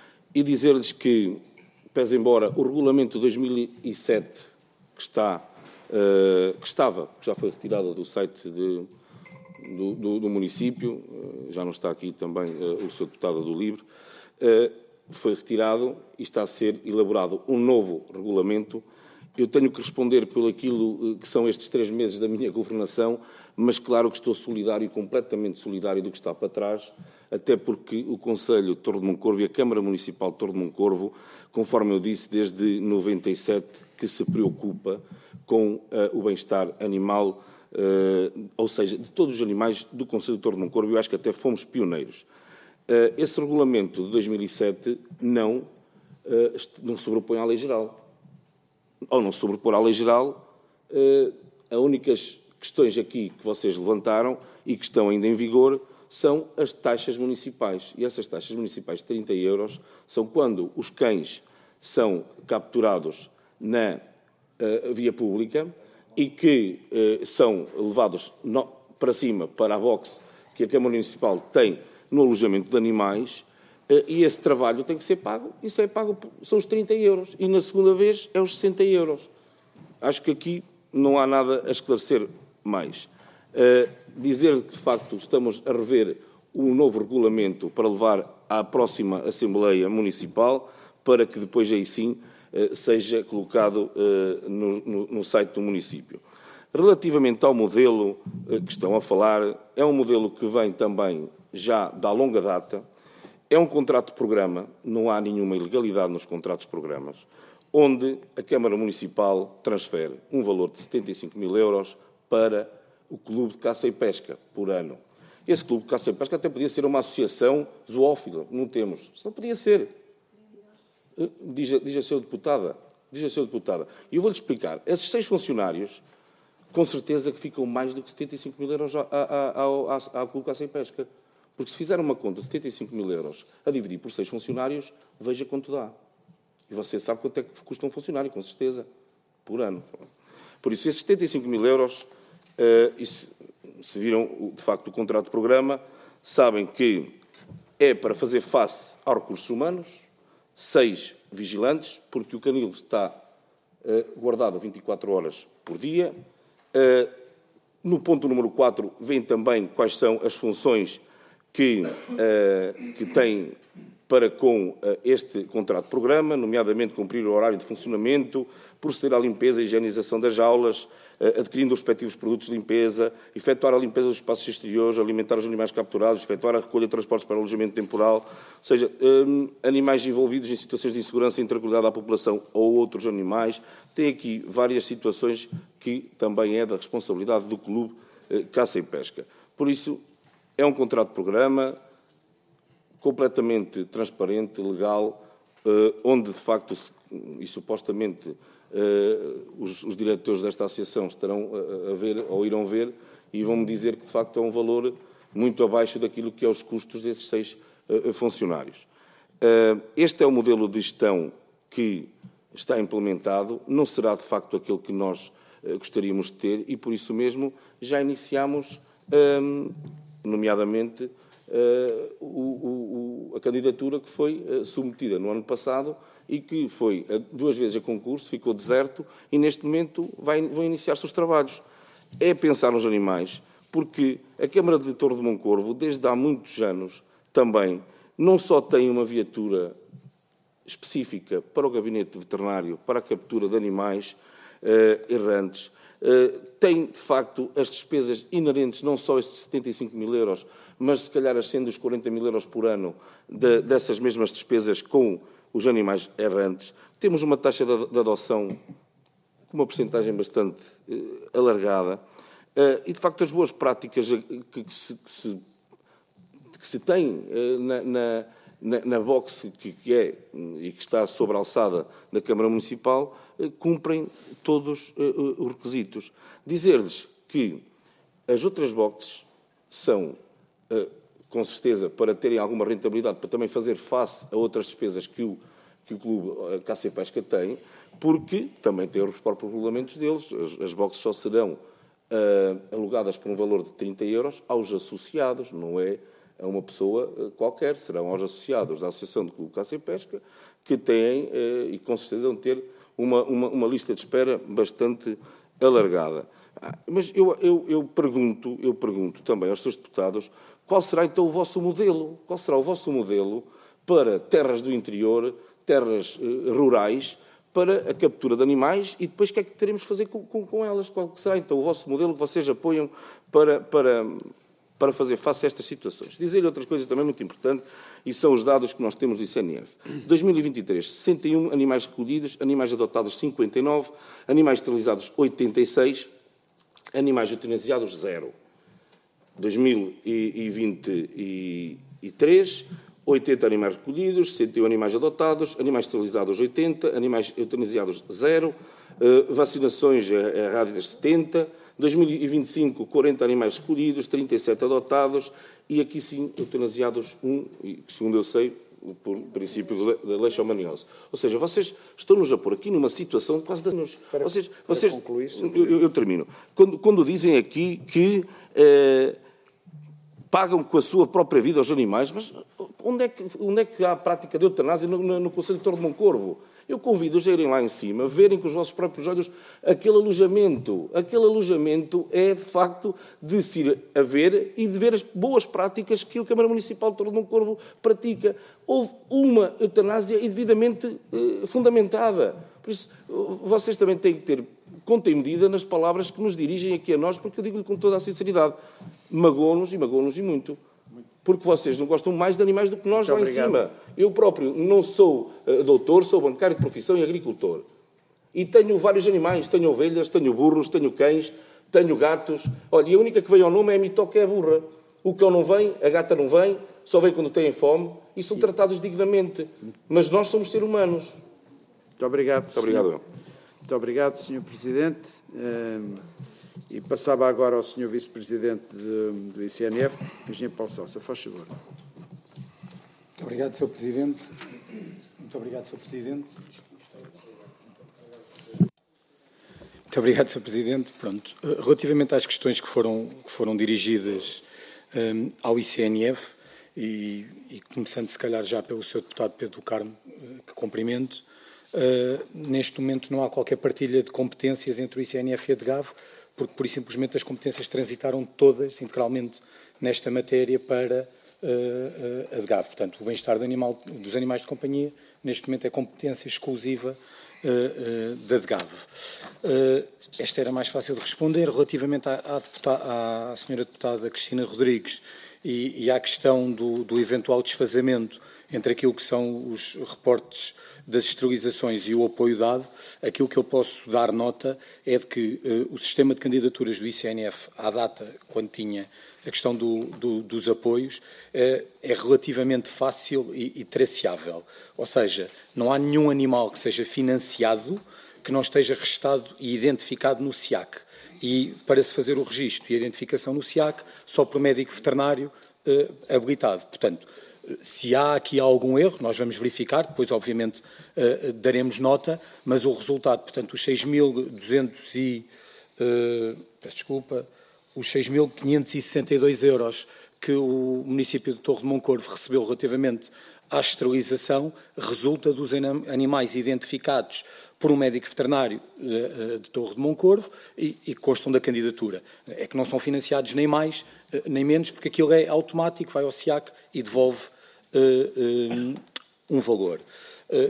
E dizer-lhes que, pese embora o regulamento de dois mil e sete, que, está, uh, que estava, que já foi retirado do site de, do, do, do município, já não está aqui também o senhor deputado do LIVRE, foi retirado e está a ser elaborado um novo regulamento. Eu tenho que responder pelo aquilo que são estes três meses da minha governação, mas claro que estou solidário, completamente solidário do que está para trás, até porque o Conselho de Torre de Moncorvo e a Câmara Municipal de Torre de Moncorvo, conforme eu disse, desde noventa e sete, que se preocupa com uh, o bem-estar animal, uh, ou seja, de todos os animais do Conselho de Torre de Moncorvo. Eu acho que até fomos pioneiros. Uh, esse regulamento de dois mil e sete não, uh, não sobrepõe à lei geral. Ao não sobrepor à lei geral, uh, as únicas questões aqui que vocês levantaram e que estão ainda em vigor são as taxas municipais. E essas taxas municipais de trinta euros são quando os cães são capturados na uh, via pública e que uh, são levados no, para cima, para a boxe que a Câmara Municipal tem no alojamento de animais, uh, e esse trabalho tem que ser pago. Isso é pago, são os trinta euros. E na segunda vez é os sessenta euros. Acho que aqui não há nada a esclarecer mais. Uh, dizer que, de facto, estamos a rever um novo regulamento para levar à próxima Assembleia Municipal, para que depois, aí sim, uh, seja colocado uh, no, no, no site do município. Relativamente ao modelo uh, que estão a falar, é um modelo que vem também já da longa data, é um contrato de programa, não há nenhuma ilegalidade nos contratos de programas, onde a Câmara Municipal transfere um valor de setenta e cinco mil euros para o Clube de Caça e Pesca, por ano. Esse Clube de Caça e Pesca até podia ser uma associação zoófila, não temos. Isso não podia ser. Diz, diz a senhora deputada. Diz a senhora deputada. E eu vou-lhe explicar. Esses seis funcionários, com certeza que ficam mais do que setenta e cinco mil euros ao, ao, ao Clube de Caça e Pesca. Porque se fizer uma conta de setenta e cinco mil euros a dividir por seis funcionários, veja quanto dá. E você sabe quanto é que custa um funcionário, com certeza, por ano. Por isso, esses setenta e cinco mil euros, uh, isso, se viram, de facto, o contrato de programa, sabem que é para fazer face aos recursos humanos, seis vigilantes, porque o canil está uh, guardado vinte e quatro horas por dia. Uh, no ponto número quatro, vem também quais são as funções que, uh, que tem para com uh, este contrato de programa, nomeadamente cumprir o horário de funcionamento, proceder à limpeza e higienização das jaulas, uh, adquirindo os respectivos produtos de limpeza, efetuar a limpeza dos espaços exteriores, alimentar os animais capturados, efetuar a recolha de transportes para alojamento temporal, ou seja, um, animais envolvidos em situações de insegurança e intranquilidade à população ou outros animais. Tem aqui várias situações que também é da responsabilidade do Clube uh, Caça e Pesca. Por isso, é um contrato de programa completamente transparente, legal, onde, de facto, e supostamente os, os diretores desta associação estarão a ver, ou irão ver, e vão-me dizer que, de facto, é um valor muito abaixo daquilo que é os custos desses seis funcionários. Este é o modelo de gestão que está implementado, não será, de facto, aquele que nós gostaríamos de ter, e, por isso mesmo, já iniciamos, nomeadamente, Uh, o, o, a candidatura que foi uh, submetida no ano passado e que foi uh, duas vezes a concurso, ficou deserto e neste momento vai, vão iniciar-se os trabalhos. É pensar nos animais, porque a Câmara de Torre de Moncorvo, desde há muitos anos, também não só tem uma viatura específica para o gabinete veterinário, para a captura de animais uh, errantes, uh, tem, de facto, as despesas inerentes, não só estes setenta e cinco mil euros, mas se calhar ascende os quarenta mil euros por ano de, dessas mesmas despesas com os animais errantes. Temos uma taxa de, de adoção com uma percentagem bastante eh, alargada eh, e, de facto, as boas práticas que, que, se, que, se, que se têm eh, na, na, na, na boxe que, que é e que está sobre a alçada da Câmara Municipal eh, cumprem todos eh, os requisitos. Dizer-lhes que as outras boxes são com certeza, para terem alguma rentabilidade, para também fazer face a outras despesas que o, que o Clube Caça e Pesca tem, porque também tem os próprios regulamentos deles. As, as boxes só serão uh, alugadas por um valor de trinta euros aos associados, não é a uma pessoa uh, qualquer, serão aos associados da Associação de Clube Caça e Pesca, que têm, uh, e com certeza vão ter uma, uma, uma lista de espera bastante alargada. Ah, mas eu, eu, eu, pergunto, eu pergunto também aos seus deputados qual será então o vosso modelo? Qual será o vosso modelo para terras do interior, terras eh, rurais, para a captura de animais e depois o que é que teremos que fazer com, com, com elas? Qual será então o vosso modelo que vocês apoiam para, para, para fazer face a estas situações? Dizer-lhe outras coisas também muito importantes, e são os dados que nós temos do I C N F. dois mil e vinte e três, sessenta e um animais recolhidos, animais adotados cinquenta e nove, animais esterilizados oitenta e seis, animais eutanasiados zero. dois mil e vinte e três, oitenta animais recolhidos, sessenta e um animais adotados, animais esterilizados oitenta, animais eutanasiados zero, uh, vacinações rápidas setenta, dois mil e vinte e cinco, quarenta animais recolhidos, trinta e sete adotados e aqui sim eutanasiados um, e segundo eu sei, por princípio da leishmaniose. Ou seja, vocês estão-nos a pôr aqui numa situação quase de anos. Para, vocês, para vocês, concluir, eu, eu termino. Quando, quando dizem aqui que eh, pagam com a sua própria vida aos animais, mas onde é que, onde é que há a prática de eutanásia no, no, no Conselho de Torre de Moncorvo? Eu convido-os a irem lá em cima, verem com os vossos próprios olhos aquele alojamento. Aquele alojamento é, de facto, de se ir a ver e de ver as boas práticas que a Câmara Municipal de Torre de Moncorvo pratica. Houve uma eutanásia devidamente eh, fundamentada. Por isso, vocês também têm que ter conta e medida nas palavras que nos dirigem aqui a nós, porque eu digo-lhe com toda a sinceridade, magoam-nos e magoam-nos e muito. Porque vocês não gostam mais de animais do que nós lá em cima. Eu próprio não sou uh, doutor, sou bancário de profissão e agricultor. E tenho vários animais. Tenho ovelhas, tenho burros, tenho cães, tenho gatos. Olha, e a única que vem ao nome é a mitoca, é a burra. O cão não vem, a gata não vem, só vem quando têm fome e são tratados dignamente. Mas nós somos seres humanos. Muito obrigado. Muito obrigado. Muito obrigado, senhor Presidente. E passava agora ao senhor Vice-Presidente do I C N F, engenheiro Paulo Salsa. Faz favor. Muito obrigado, senhor Presidente. Muito obrigado, senhor Presidente. Muito obrigado, senhor Presidente. Pronto. Relativamente às questões que foram, que foram dirigidas um, ao I C N F, e, e começando se calhar já pelo senhor Deputado Pedro do Carmo, que cumprimento, uh, neste momento não há qualquer partilha de competências entre o I C N F e a DGAV, porque, por e simplesmente, as competências transitaram todas, integralmente, nesta matéria para uh, a DGAV. Portanto, o bem-estar animal, dos animais de companhia, neste momento, é competência exclusiva uh, uh, da DGAV. Uh, esta era mais fácil de responder. Relativamente à, à, deputada, à senhora deputada Cristina Rodrigues e, e à questão do, do eventual desfazamento entre aquilo que são os reportes das esterilizações e o apoio dado, aquilo que eu posso dar nota é de que uh, o sistema de candidaturas do I C N F, à data, quando tinha a questão do, do, dos apoios, uh, é relativamente fácil e, e traceável. Ou seja, não há nenhum animal que seja financiado que não esteja registado e identificado no S I A C. E para se fazer o registro e a identificação no S I A C, só por médico veterinário uh, habilitado. Portanto, se há aqui algum erro, nós vamos verificar, depois obviamente uh, daremos nota, mas o resultado, portanto, os seis mil duzentos e, uh, peço desculpa, os seis mil quinhentos e sessenta e dois euros que o município de Torre de Moncorvo recebeu relativamente à esterilização, resulta dos animais identificados por um médico veterinário uh, de Torre de Moncorvo e, e constam da candidatura. É que não são financiados nem mais, uh, nem menos, porque aquilo é automático, vai ao S I A C e devolve Uh, uh, um valor. Uh,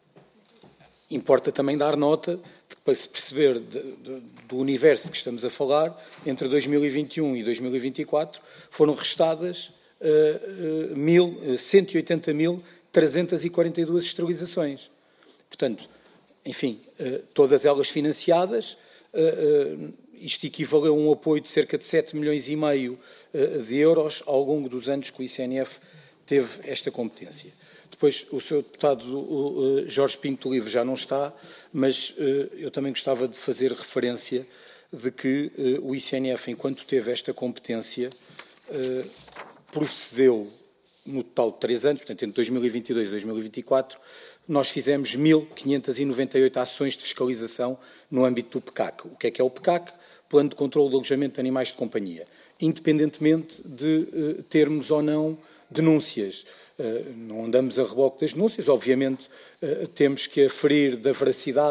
importa também dar nota de que, para se perceber de, de, do universo de que estamos a falar, entre dois mil e vinte e um e dois mil e vinte e quatro foram restadas uh, uh, mil, uh, cento e oitenta mil trezentas e quarenta e duas esterilizações. Portanto, enfim, uh, todas elas financiadas, uh, uh, isto equivaleu a um apoio de cerca de sete milhões e meio uh, de euros ao longo dos anos que o I C N F teve esta competência. Depois, o senhor deputado o, o, Jorge Pinto Livre já não está, mas uh, eu também gostava de fazer referência de que uh, o I C N F, enquanto teve esta competência, uh, procedeu, no total de três anos, portanto, entre dois mil e vinte e dois e dois mil e vinte e quatro, nós fizemos mil quinhentas e noventa e oito ações de fiscalização no âmbito do P C A C. O que é que é o P C A C? Plano de Controlo de Alojamento de Animais de Companhia. Independentemente de uh, termos ou não denúncias. Uh, não andamos a reboque das denúncias, obviamente uh, temos que aferir da veracidade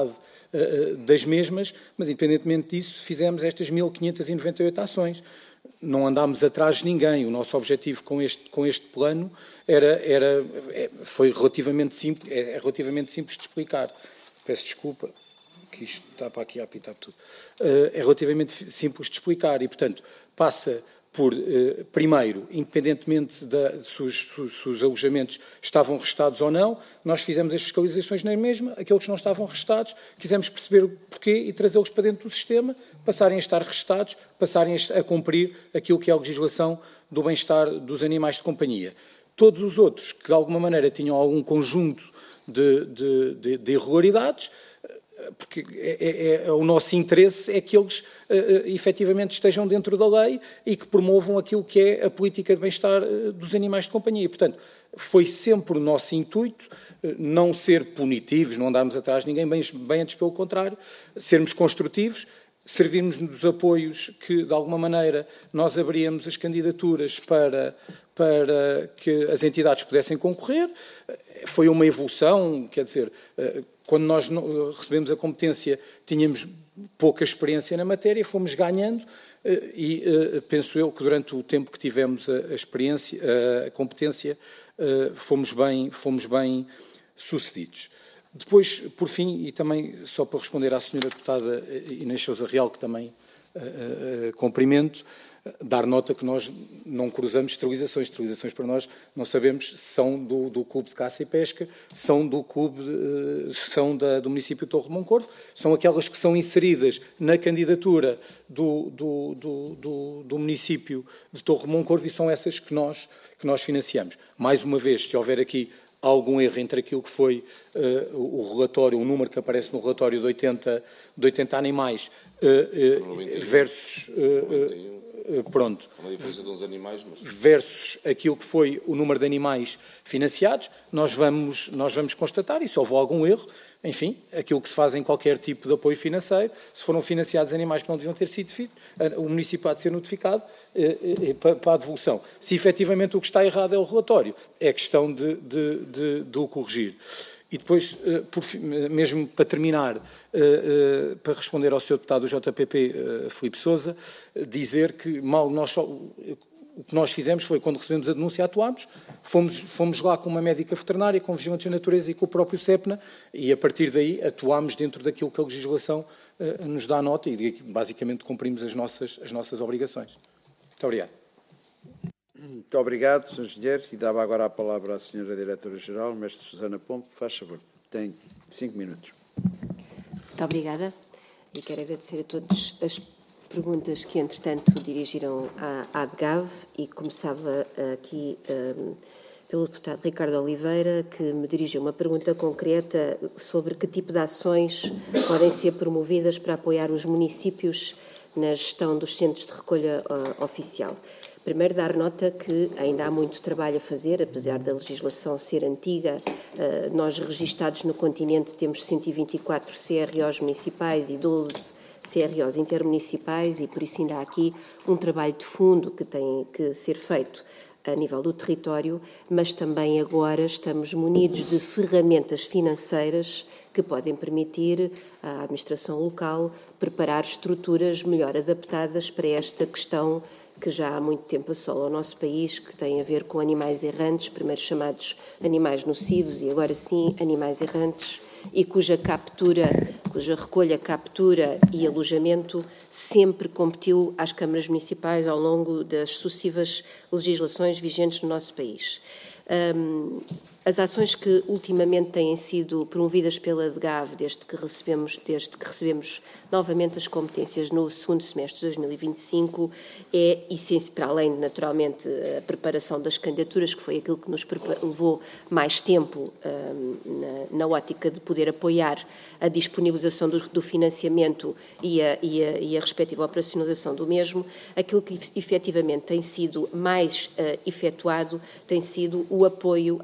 uh, das mesmas, mas independentemente disso fizemos estas mil quinhentas e noventa e oito ações. Não andámos atrás de ninguém. O nosso objetivo com este, com este plano era, era, foi relativamente simples, é, é relativamente simples de explicar. Peço desculpa, que isto está para aqui a apitar tudo. Uh, é relativamente simples de explicar e, portanto, passa por, uh, primeiro, independentemente de se os, se os alojamentos estavam restados ou não, nós fizemos as fiscalizações na mesma, aqueles que não estavam restados, quisemos perceber o porquê e trazê-los para dentro do sistema, passarem a estar restados, passarem a cumprir aquilo que é a legislação do bem-estar dos animais de companhia. Todos os outros, que de alguma maneira tinham algum conjunto de, de, de, de irregularidades, porque é, é, é, o nosso interesse é que eles uh, efetivamente estejam dentro da lei e que promovam aquilo que é a política de bem-estar uh, dos animais de companhia. E, portanto, foi sempre o nosso intuito uh, não ser punitivos, não andarmos atrás de ninguém, bem, bem antes pelo contrário, sermos construtivos, servirmos dos apoios que, de alguma maneira, nós abríamos as candidaturas para, para que as entidades pudessem concorrer. Foi uma evolução, quer dizer, quando nós recebemos a competência tínhamos pouca experiência na matéria, fomos ganhando e penso eu que durante o tempo que tivemos a experiência, a competência, fomos bem, fomos bem sucedidos. Depois, por fim, e também só para responder à senhora deputada Inês Sousa Real, que também uh, uh, cumprimento, dar nota que nós não cruzamos esterilizações. Esterilizações para nós não sabemos se são do, do Clube de Caça e Pesca, são do Clube, uh, são da, do município de Torre de Moncorvo, são aquelas que são inseridas na candidatura do, do, do, do, do município de Torre de Moncorvo e são essas que nós, que nós financiamos. Mais uma vez, se houver aqui algum erro entre aquilo que foi uh, o relatório, o número que aparece no relatório de oitenta, de oitenta animais uh, uh, versus, uh, uh, pronto, uma diferença de uns animais, mas... versus aquilo que foi o número de animais financiados, nós vamos, nós vamos constatar, e se houver algum erro, enfim, aquilo que se faz em qualquer tipo de apoio financeiro, se foram financiados animais que não deviam ter sido feitos, o município há de ser notificado eh, eh, para a devolução. Se efetivamente o que está errado é o relatório, é questão de, de, de, de o corrigir. E depois, eh, por, mesmo para terminar, eh, eh, para responder ao senhor deputado do J P P, eh, Filipe Sousa, dizer que mal nós só... O que nós fizemos foi, quando recebemos a denúncia, atuámos, fomos, fomos lá com uma médica veterinária, com vigilantes da natureza e com o próprio SEPNA, e a partir daí atuámos dentro daquilo que a legislação uh, nos dá nota e basicamente cumprimos as nossas, as nossas obrigações. Muito obrigado. Muito obrigado, senhor Engenheiro. E dava agora a palavra à senhora Diretora-Geral, mestre Susana Pombo. Faz favor, tem cinco minutos. Muito obrigada. E quero agradecer a todos as perguntas que, entretanto, dirigiram à ADGAV e começava aqui um, pelo deputado Ricardo Oliveira, que me dirigiu uma pergunta concreta sobre que tipo de ações podem ser promovidas para apoiar os municípios na gestão dos centros de recolha uh, oficial. Primeiro, dar nota que ainda há muito trabalho a fazer, apesar da legislação ser antiga. Uh, nós, registados no continente, temos cento e vinte e quatro C R Os municipais e doze C R Os intermunicipais e, por isso, ainda há aqui um trabalho de fundo que tem que ser feito a nível do território, mas também agora estamos munidos de ferramentas financeiras que podem permitir à administração local preparar estruturas melhor adaptadas para esta questão que já há muito tempo assola o nosso país, que tem a ver com animais errantes, primeiro chamados animais nocivos e agora sim animais errantes, e cuja captura, cuja recolha, captura e alojamento sempre competiu às câmaras municipais ao longo das sucessivas legislações vigentes no nosso país. Um, as ações que ultimamente têm sido promovidas pela ADGAV desde que recebemos, desde que recebemos novamente as competências no segundo semestre de dois mil e vinte e cinco é essencial, para além de, naturalmente, a preparação das candidaturas, que foi aquilo que nos levou mais tempo um, na, na ótica de poder apoiar a disponibilização do, do financiamento e a, e, a, e a respectiva operacionalização do mesmo. Aquilo que efetivamente tem sido mais uh, efetuado tem sido o apoio às sucessivas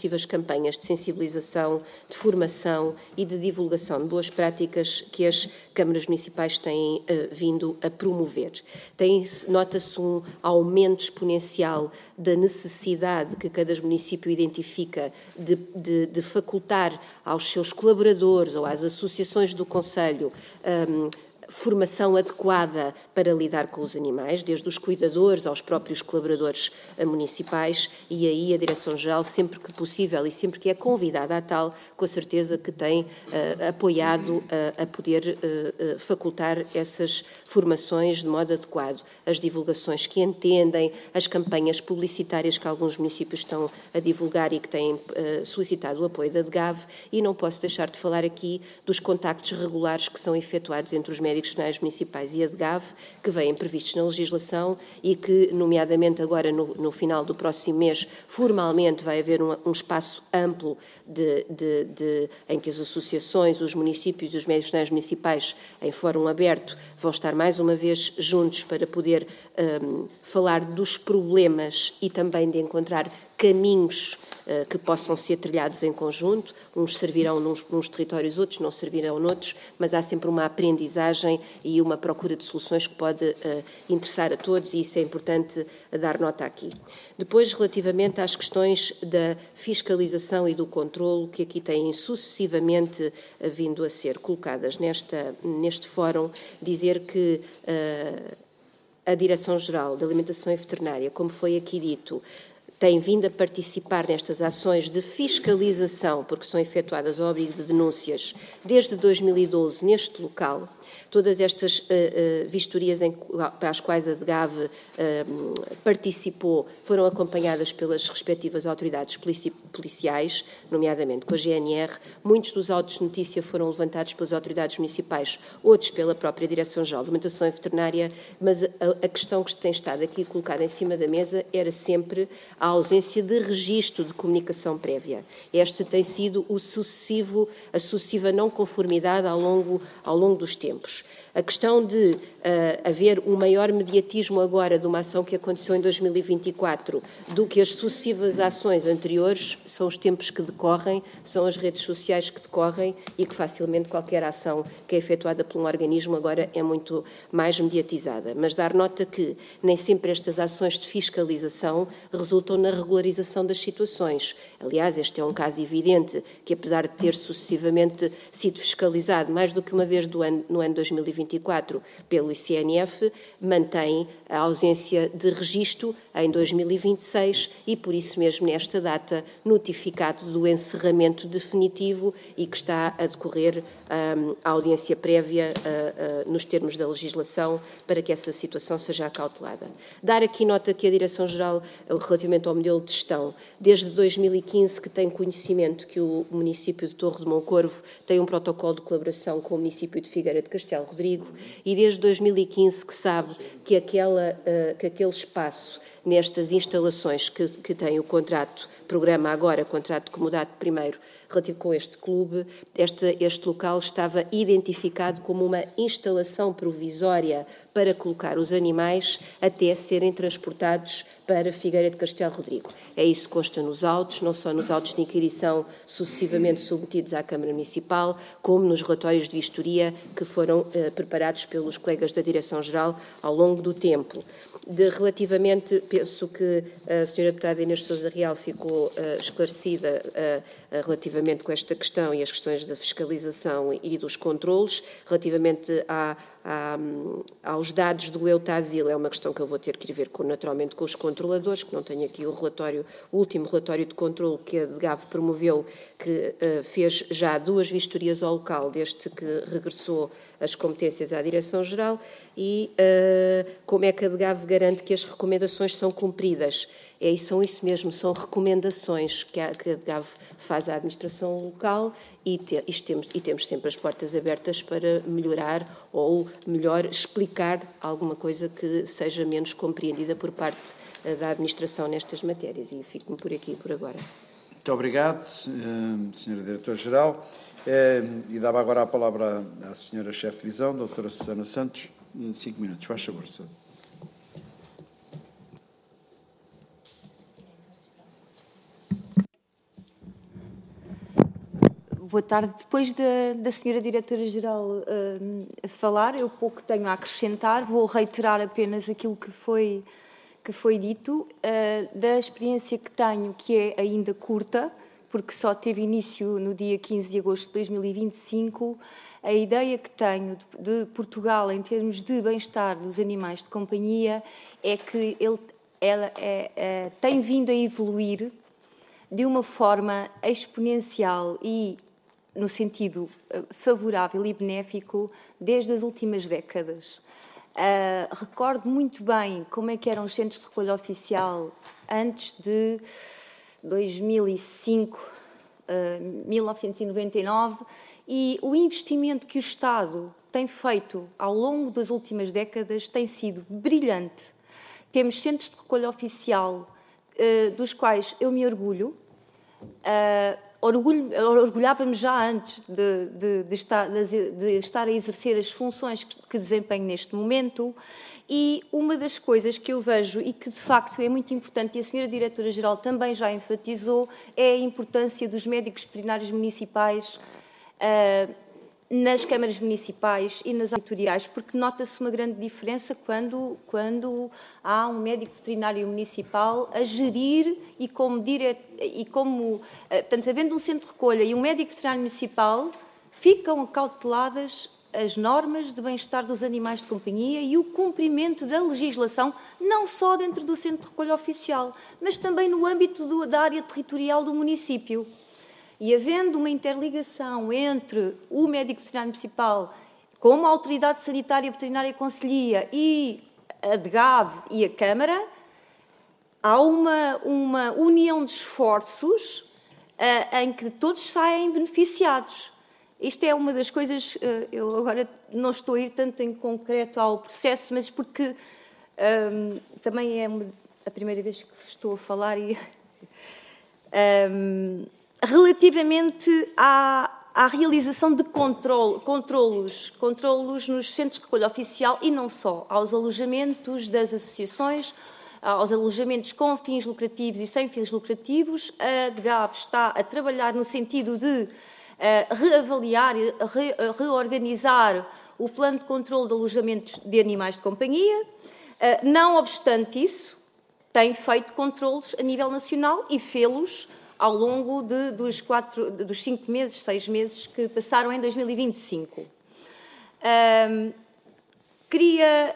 sucessivas campanhas de sensibilização, de formação e de divulgação de boas práticas que as câmaras municipais têm uh, vindo a promover. Nota-se um aumento exponencial da necessidade que cada município identifica de, de, de facultar aos seus colaboradores ou às associações do Conselho um, formação adequada para lidar com os animais, desde os cuidadores aos próprios colaboradores municipais, e aí a Direção-Geral, sempre que possível e sempre que é convidada a tal, com a certeza que tem uh, apoiado uh, a poder uh, uh, facultar essas formações de modo adequado. As divulgações que entendem, as campanhas publicitárias que alguns municípios estão a divulgar e que têm uh, solicitado o apoio da D G A V, e não posso deixar de falar aqui dos contactos regulares que são efetuados entre os médicos regionais municipais e a D G A V, que vêm previstos na legislação e que, nomeadamente agora no, no final do próximo mês, formalmente vai haver um, um espaço amplo de, de, de, em que as associações, os municípios e os médicos regionais municipais, em fórum aberto, vão estar mais uma vez juntos para poder um, falar dos problemas e também de encontrar caminhos uh, que possam ser trilhados em conjunto. Uns servirão nos, nos territórios, outros não servirão noutros, mas há sempre uma aprendizagem e uma procura de soluções que pode uh, interessar a todos, e isso é importante dar nota aqui. Depois, relativamente às questões da fiscalização e do controlo, que aqui têm sucessivamente uh, vindo a ser colocadas nesta, neste fórum, dizer que uh, a Direção-Geral da Alimentação e Veterinária, como foi aqui dito, tem vindo a participar nestas ações de fiscalização, porque são efetuadas ao abrigo de denúncias, desde dois mil e doze neste local. Todas estas uh, uh, vistorias em, para as quais a D G A V uh, participou foram acompanhadas pelas respectivas autoridades polici policiais, nomeadamente com a G N R. Muitos dos autos de notícia foram levantados pelas autoridades municipais, outros pela própria Direção-Geral de Alimentação e Veterinária, mas a, a questão que tem estado aqui colocada em cima da mesa era sempre a ausência de registro de comunicação prévia. Este tem sido o sucessivo, a sucessiva não conformidade ao longo, ao longo dos tempos. A questão de uh, haver um maior mediatismo agora de uma ação que aconteceu em dois mil e vinte e quatro do que as sucessivas ações anteriores são os tempos que decorrem, são as redes sociais que decorrem e que facilmente qualquer ação que é efetuada por um organismo agora é muito mais mediatizada. Mas dar nota que nem sempre estas ações de fiscalização resultam na regularização das situações. Aliás, este é um caso evidente que, apesar de ter sucessivamente sido fiscalizado mais do que uma vez do ano, no ano dois mil e vinte e quatro pelo I C N F, mantém a ausência de registro em dois mil e vinte e seis e, por isso mesmo, nesta data, notificado do encerramento definitivo e que está a decorrer um, a audiência prévia uh, uh, nos termos da legislação para que essa situação seja acautelada. Dar aqui nota que a Direção-Geral, relativamente ao modelo de gestão, desde dois mil e quinze que tem conhecimento que o município de Torre de Moncorvo tem um protocolo de colaboração com o município de Figueira de Castelo Rodrigo, e desde dois mil e quinze que sabe que, aquela, uh, que aquele espaço nestas instalações que, que tem o contrato, programa agora, contrato de comunidade primeiro, relativo com este clube, este, este local estava identificado como uma instalação provisória para colocar os animais até serem transportados para Figueira de Castelo Rodrigo. É isso que consta nos autos, não só nos autos de inquirição sucessivamente submetidos à Câmara Municipal, como nos relatórios de vistoria que foram eh, preparados pelos colegas da Direção-Geral ao longo do tempo. De, relativamente, penso que a senhora deputada Inês Sousa Real ficou uh, esclarecida uh, uh, relativamente com esta questão e as questões da fiscalização e dos controlos. Relativamente à, à, aos dados do Eutasil, é uma questão que eu vou ter que ir ver com, naturalmente com os controladores, que não tenho aqui o relatório, o último relatório de controlo que a D G A V promoveu, que uh, fez já duas vistorias ao local desde que regressou as competências à Direção-Geral, e uh, como é que a D G A V garante que as recomendações são cumpridas. É, são isso mesmo, são recomendações que a, que a D G A V faz à administração local e, te, e, temos, e temos sempre as portas abertas para melhorar ou, melhor, explicar alguma coisa que seja menos compreendida por parte uh, da administração nestas matérias. E fico-me por aqui por agora. Muito obrigado, senhora Diretora-Geral. E dava agora a palavra à senhora Chefe de Divisão, doutora Susana Santos. Cinco minutos, faz favor, Susana. Boa tarde. Depois da, da senhora Diretora-Geral uh, falar, eu pouco tenho a acrescentar, vou reiterar apenas aquilo que foi, que foi dito. Uh, da experiência que tenho, que é ainda curta, porque só teve início no dia quinze de agosto de dois mil e vinte e cinco, a ideia que tenho de, de Portugal em termos de bem-estar dos animais de companhia é que ele, ela é, é, tem vindo a evoluir de uma forma exponencial e no sentido favorável e benéfico desde as últimas décadas. Uh, recordo muito bem como é que eram os centros de recolha oficial antes de dois mil e cinco, uh, mil novecentos e noventa e nove, e o investimento que o Estado tem feito ao longo das últimas décadas tem sido brilhante. Temos centros de recolha oficial uh, dos quais eu me orgulho. Uh, orgulho orgulhava-me já antes de, de, de, estar, de, de estar a exercer as funções que, que desempenho neste momento, e uma das coisas que eu vejo e que de facto é muito importante, e a senhora Diretora-Geral também já enfatizou, é a importância dos médicos veterinários municipais uh, nas câmaras municipais e nas auditoriais, porque nota-se uma grande diferença quando, quando há um médico veterinário municipal a gerir e como, dire... e como portanto, havendo um centro de recolha e um médico veterinário municipal, ficam acauteladas as normas de bem-estar dos animais de companhia e o cumprimento da legislação, não só dentro do centro de recolha oficial, mas também no âmbito do, da área territorial do município. E havendo uma interligação entre o médico veterinário municipal, como a Autoridade Sanitária Veterinária Conselhia e a D G A V e a Câmara, há uma, uma união de esforços uh, em que todos saem beneficiados. Isto é uma das coisas, uh, eu agora não estou a ir tanto em concreto ao processo, mas porque um, também é uma, a primeira vez que estou a falar e... um, relativamente à, à realização de controle, controlos, controlos nos centros de recolha oficial e não só, aos alojamentos das associações, aos alojamentos com fins lucrativos e sem fins lucrativos, a D G A V está a trabalhar no sentido de uh, reavaliar e re, uh, reorganizar o plano de controle de alojamentos de animais de companhia. Uh, não obstante isso, tem feito controlos a nível nacional e fê-los ao longo de, dos, quatro, dos cinco meses, seis meses que passaram em dois mil e vinte e cinco. Um, queria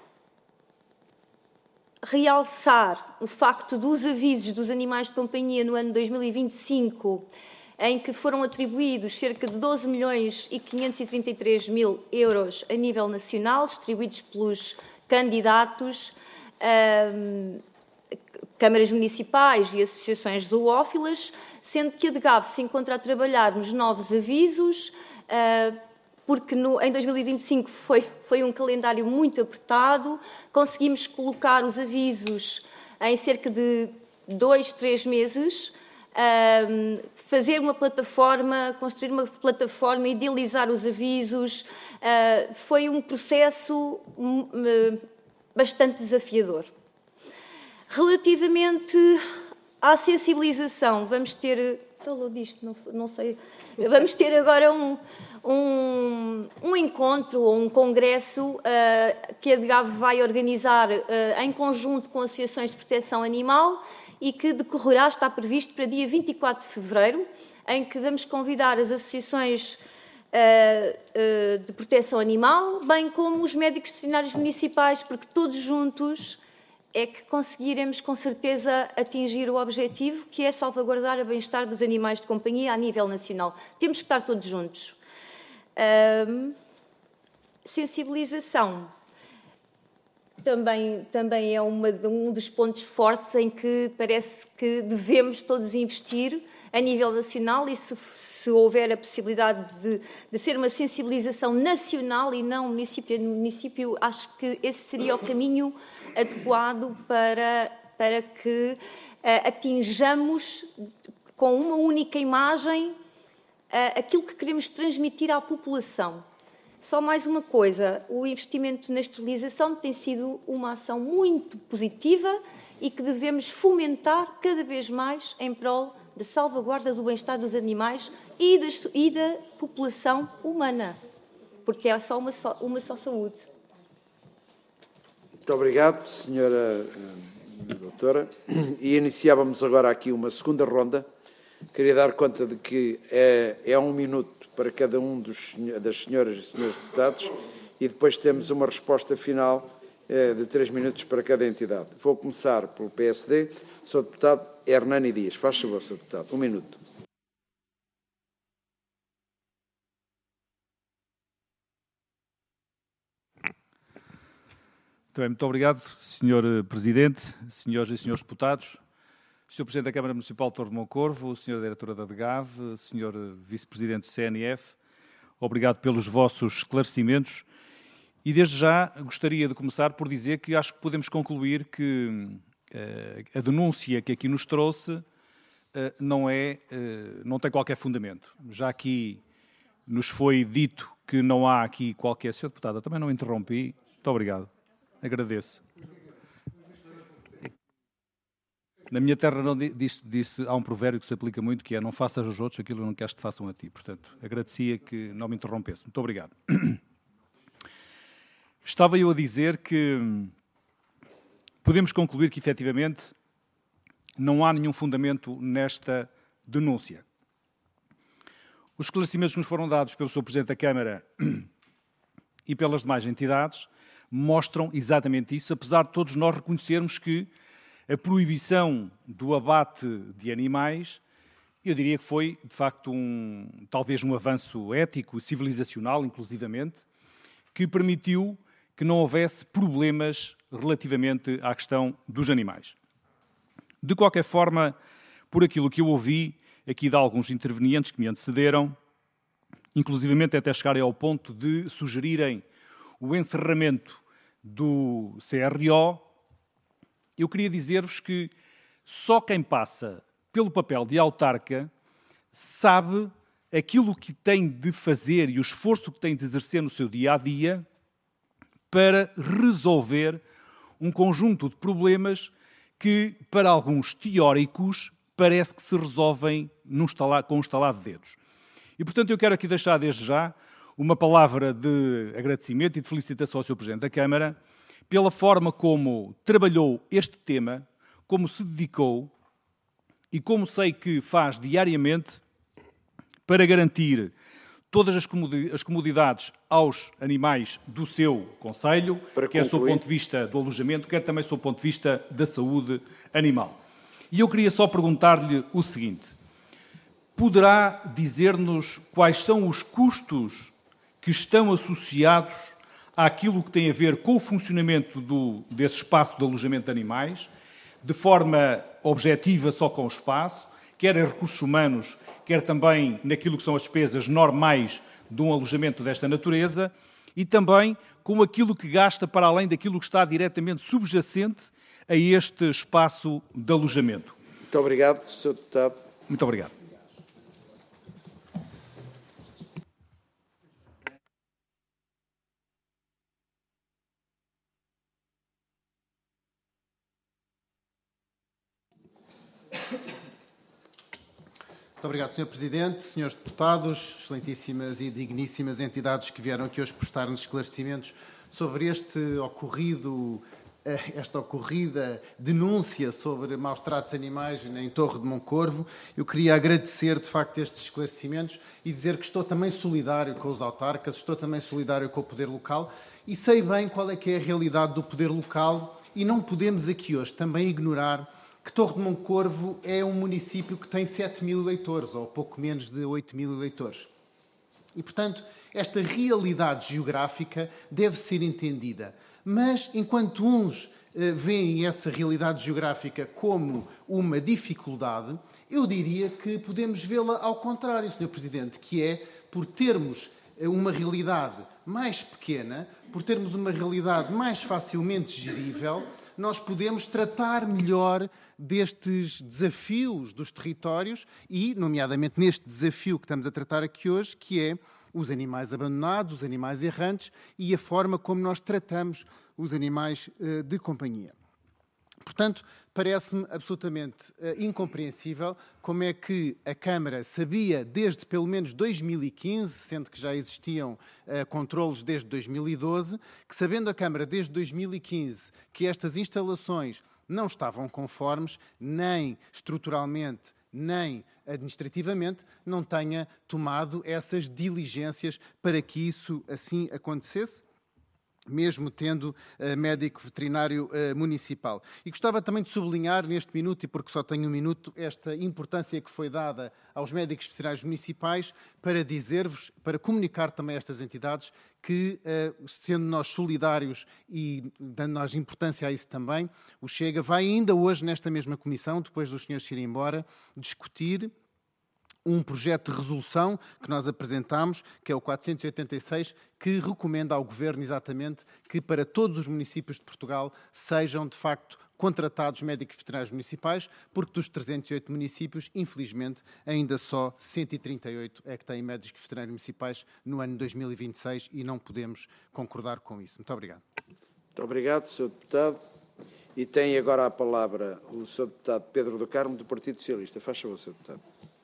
realçar o facto dos avisos dos animais de companhia no ano dois mil e vinte e cinco, em que foram atribuídos cerca de doze milhões e quinhentos e trinta e três mil euros a nível nacional, distribuídos pelos candidatos, um, câmaras municipais e associações zoófilas, sendo que a D G A V se encontra a trabalhar nos novos avisos, porque no, em dois mil e vinte e cinco foi, foi um calendário muito apertado, conseguimos colocar os avisos em cerca de dois, três meses, fazer uma plataforma, construir uma plataforma, idealizar os avisos, foi um processo bastante desafiador. Relativamente à sensibilização, vamos ter... Falou disto, não, não sei... Vamos ter agora um, um, um encontro ou um congresso uh, que a D G A V vai organizar uh, em conjunto com associações de proteção animal e que decorrerá, está previsto para dia vinte e quatro de fevereiro, em que vamos convidar as associações uh, uh, de proteção animal, bem como os médicos veterinários municipais, porque todos juntos é que conseguiremos, com certeza, atingir o objetivo, que é salvaguardar o bem-estar dos animais de companhia a nível nacional. Temos que estar todos juntos. Um, sensibilização. Também, também é uma, um dos pontos fortes em que parece que devemos todos investir a nível nacional e se, se houver a possibilidade de, de ser uma sensibilização nacional e não município a município, acho que esse seria o caminho adequado para, para que uh, atinjamos com uma única imagem uh, aquilo que queremos transmitir à população. Só mais uma coisa, o investimento na esterilização tem sido uma ação muito positiva e que devemos fomentar cada vez mais em prol de salvaguarda do bem-estar dos animais e, das, e da população humana, porque é só uma, só uma só saúde. Muito obrigado, senhora doutora. E iniciávamos agora aqui uma segunda ronda. Queria dar conta de que é, é um minuto para cada um dos, das senhoras e senhores deputados e depois temos uma resposta final é, de três minutos para cada entidade. Vou começar pelo P S D. senhor Deputado Hernani Dias. Faz favor, senhor Deputado. Um minuto. Muito obrigado, senhor Presidente, senhoras e senhores deputados, senhor Presidente da Câmara Municipal de Torre de Moncorvo, senhora Diretora da D G A V, senhor Vice-Presidente do C N F, obrigado pelos vossos esclarecimentos e desde já gostaria de começar por dizer que acho que podemos concluir que uh, a denúncia que aqui nos trouxe uh, não, é, uh, não tem qualquer fundamento. Já aqui nos foi dito que não há aqui qualquer... senhor Deputado, também não interrompi. Muito obrigado. Agradeço. Na minha terra não disse, disse, há um provérbio que se aplica muito, que é não faças aos outros aquilo que não queres que te façam a ti. Portanto, agradecia que não me interrompesse. Muito obrigado. Estava eu a dizer que podemos concluir que, efetivamente, não há nenhum fundamento nesta denúncia. Os esclarecimentos que nos foram dados pelo senhor Presidente da Câmara e pelas demais entidades mostram exatamente isso, apesar de todos nós reconhecermos que a proibição do abate de animais, eu diria que foi, de facto, um, talvez um avanço ético, civilizacional, inclusivamente, que permitiu que não houvesse problemas relativamente à questão dos animais. De qualquer forma, por aquilo que eu ouvi aqui de alguns intervenientes que me antecederam, inclusivamente até chegarem ao ponto de sugerirem o encerramento do C R O, eu queria dizer-vos que só quem passa pelo papel de autarca sabe aquilo que tem de fazer e o esforço que tem de exercer no seu dia-a-dia para resolver um conjunto de problemas que, para alguns teóricos, parece que se resolvem num estalar, com um estalar de dedos. E, portanto, eu quero aqui deixar desde já uma palavra de agradecimento e de felicitação ao senhor Presidente da Câmara pela forma como trabalhou este tema, como se dedicou e como sei que faz diariamente para garantir todas as comodidades aos animais do seu concelho, quer do seu ponto de vista do alojamento, quer também do seu ponto de vista da saúde animal. E eu queria só perguntar-lhe o seguinte: poderá dizer-nos quais são os custos que estão associados àquilo que tem a ver com o funcionamento do, desse espaço de alojamento de animais, de forma objetiva só com o espaço, quer em recursos humanos, quer também naquilo que são as despesas normais de um alojamento desta natureza, e também com aquilo que gasta para além daquilo que está diretamente subjacente a este espaço de alojamento. Muito obrigado, senhor Deputado. Muito obrigado. Muito obrigado, senhor Presidente, senhores deputados, excelentíssimas e digníssimas entidades que vieram aqui hoje prestar-nos esclarecimentos sobre este ocorrido, esta ocorrida denúncia sobre maus-tratos animais em Torre de Moncorvo. Eu queria agradecer, de facto, estes esclarecimentos e dizer que estou também solidário com os autarcas, estou também solidário com o poder local e sei bem qual é que é a realidade do poder local e não podemos aqui hoje também ignorar que Torre de Moncorvo é um município que tem sete mil eleitores, ou pouco menos de oito mil eleitores. E, portanto, esta realidade geográfica deve ser entendida. Mas, enquanto uns eh, veem essa realidade geográfica como uma dificuldade, eu diria que podemos vê-la ao contrário, senhor Presidente, que é por termos uma realidade mais pequena, por termos uma realidade mais facilmente gerível, nós podemos tratar melhor destes desafios dos territórios e, nomeadamente, neste desafio que estamos a tratar aqui hoje, que é os animais abandonados, os animais errantes e a forma como nós tratamos os animais de companhia. Portanto, parece-me absolutamente uh, incompreensível como é que a Câmara sabia desde pelo menos dois mil e quinze, sendo que já existiam uh, controlos desde dois mil e doze, que sabendo a Câmara desde dois mil e quinze que estas instalações não estavam conformes, nem estruturalmente, nem administrativamente, não tenha tomado essas diligências para que isso assim acontecesse, mesmo tendo uh, médico veterinário uh, municipal. E gostava também de sublinhar neste minuto, e porque só tenho um minuto, esta importância que foi dada aos médicos veterinários municipais para dizer-vos, para comunicar também a estas entidades que, uh, sendo nós solidários e dando nós importância a isso também, o Chega vai ainda hoje nesta mesma comissão, depois dos senhores irem embora, discutir um projeto de resolução que nós apresentámos, que é o quatrocentos e oitenta e seis, que recomenda ao Governo exatamente que para todos os municípios de Portugal sejam, de facto, contratados médicos veterinários municipais, porque dos trezentos e oito municípios, infelizmente, ainda só cento e trinta e oito é que têm médicos veterinários municipais no ano dois mil e vinte e seis e não podemos concordar com isso. Muito obrigado. Muito obrigado, senhor Deputado. E tem agora a palavra o senhor Deputado Pedro do Carmo, do Partido Socialista. Faz favor, senhor Deputado.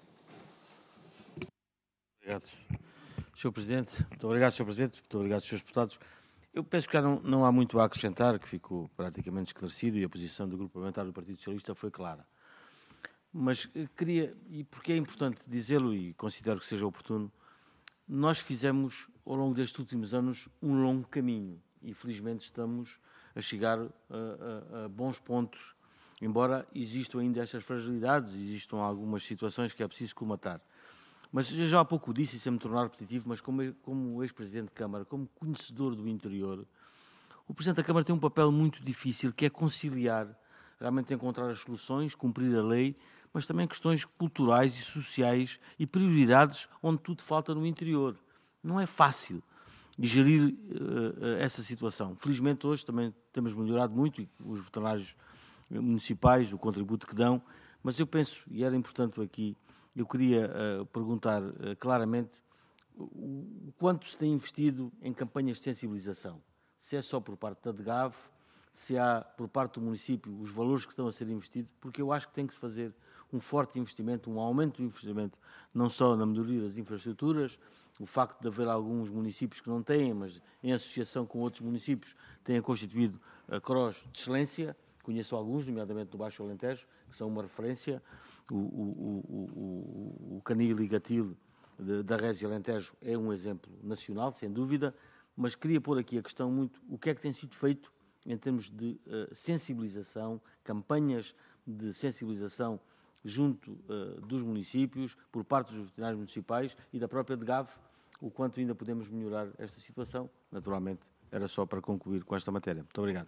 Obrigado, senhor Presidente. Muito obrigado, senhor Presidente. Muito obrigado, senhores Deputados. Eu penso que já não, não há muito a acrescentar, que ficou praticamente esclarecido e a posição do Grupo Parlamentar do Partido Socialista foi clara. Mas queria, e porque é importante dizê-lo e considero que seja oportuno, nós fizemos, ao longo destes últimos anos, um longo caminho e, felizmente, estamos a chegar a, a, a bons pontos, embora existam ainda estas fragilidades, existam algumas situações que é preciso colmatar. Mas já há pouco disse, e sem me tornar repetitivo, mas como, como ex-presidente de Câmara, como conhecedor do interior, o Presidente da Câmara tem um papel muito difícil, que é conciliar, realmente encontrar as soluções, cumprir a lei, mas também questões culturais e sociais e prioridades onde tudo falta no interior. Não é fácil gerir uh, essa situação. Felizmente hoje também temos melhorado muito, e os veterinários municipais, o contributo que dão, mas eu penso, e era importante aqui, eu queria uh, perguntar uh, claramente o quanto se tem investido em campanhas de sensibilização. Se é só por parte da D G A V, se há por parte do município os valores que estão a ser investidos, porque eu acho que tem que se fazer um forte investimento, um aumento do investimento, não só na melhoria das infraestruturas, o facto de haver alguns municípios que não têm, mas em associação com outros municípios têm constituído a C R O S de excelência, conheço alguns, nomeadamente do Baixo Alentejo, que são uma referência. O, o, o, o, o Canil e Gatil da Régia Alentejo é um exemplo nacional, sem dúvida, mas queria pôr aqui a questão muito, o que é que tem sido feito em termos de uh, sensibilização, campanhas de sensibilização junto uh, dos municípios, por parte dos veterinários municipais e da própria D G A V, o quanto ainda podemos melhorar esta situação. Naturalmente, era só para concluir com esta matéria. Muito obrigado.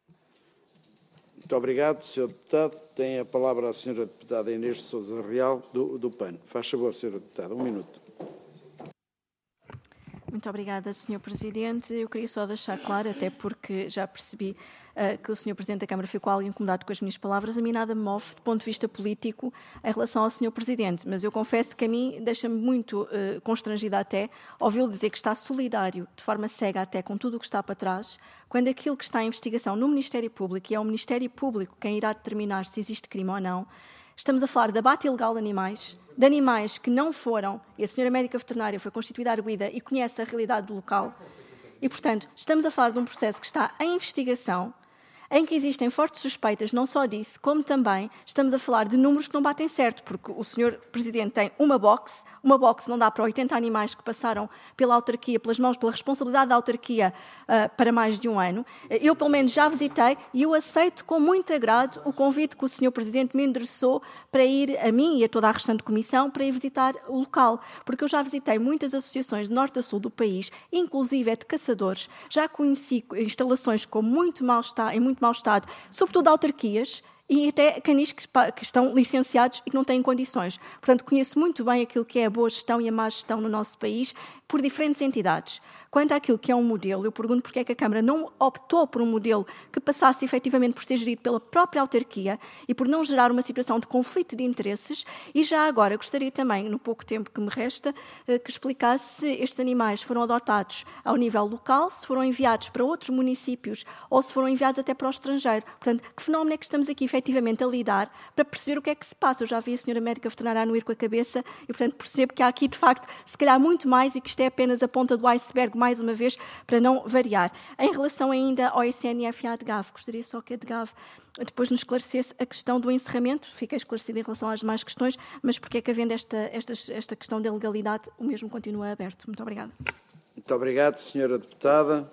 Muito obrigado, senhor Deputado. Tem a palavra a senhora Deputada Inês de Sousa Real, do, do P A N. Faz favor, senhora Deputada, um minuto. Muito obrigada, senhor Presidente. Eu queria só deixar claro, até porque já percebi uh, que o senhor Presidente da Câmara ficou algo incomodado com as minhas palavras, a mim nada me move, do ponto de vista político, em relação ao senhor Presidente. Mas eu confesso que a mim deixa-me muito uh, constrangida até ouvi-lo dizer que está solidário, de forma cega até, com tudo o que está para trás, quando aquilo que está em investigação no Ministério Público, e é o Ministério Público quem irá determinar se existe crime ou não, estamos a falar de abate ilegal de animais, de animais que não foram, e a senhora médica veterinária foi constituída arguida e conhece a realidade do local, e, portanto, estamos a falar de um processo que está em investigação, em que existem fortes suspeitas, não só disso, como também estamos a falar de números que não batem certo, porque o senhor Presidente tem uma box, uma box não dá para oitenta animais que passaram pela autarquia, pelas mãos, pela responsabilidade da autarquia uh, para mais de um ano. Eu, pelo menos, já visitei e eu aceito com muito agrado o convite que o senhor Presidente me endereçou para ir a mim e a toda a restante comissão para ir visitar o local, porque eu já visitei muitas associações de norte a sul do país, inclusive é de caçadores, já conheci instalações com muito mal está, em muito mau estado, sobretudo autarquias, e até canis que, que estão licenciados e que não têm condições. Portanto, conheço muito bem aquilo que é a boa gestão e a má gestão no nosso país por diferentes entidades. Quanto àquilo que é um modelo, eu pergunto porque é que a Câmara não optou por um modelo que passasse efetivamente por ser gerido pela própria autarquia e por não gerar uma situação de conflito de interesses. E já agora gostaria também, no pouco tempo que me resta, que explicasse se estes animais foram adotados ao nível local, se foram enviados para outros municípios ou se foram enviados até para o estrangeiro. Portanto, que fenómeno é que estamos aqui efetivamente a lidar para perceber o que é que se passa? Eu já vi a senhora médica veterinária a anuir com a cabeça e, portanto, percebo que há aqui, de facto, se calhar muito mais e que isto é apenas a ponta do iceberg, mais uma vez, para não variar. Em relação ainda ao I C N F e à ADGAV, gostaria só que a ADGAV depois nos esclarecesse a questão do encerramento. Fiquei esclarecida em relação às demais questões, mas porque é que, havendo esta, esta, esta questão da legalidade, o mesmo continua aberto? Muito obrigada. Muito obrigado, senhora Deputada.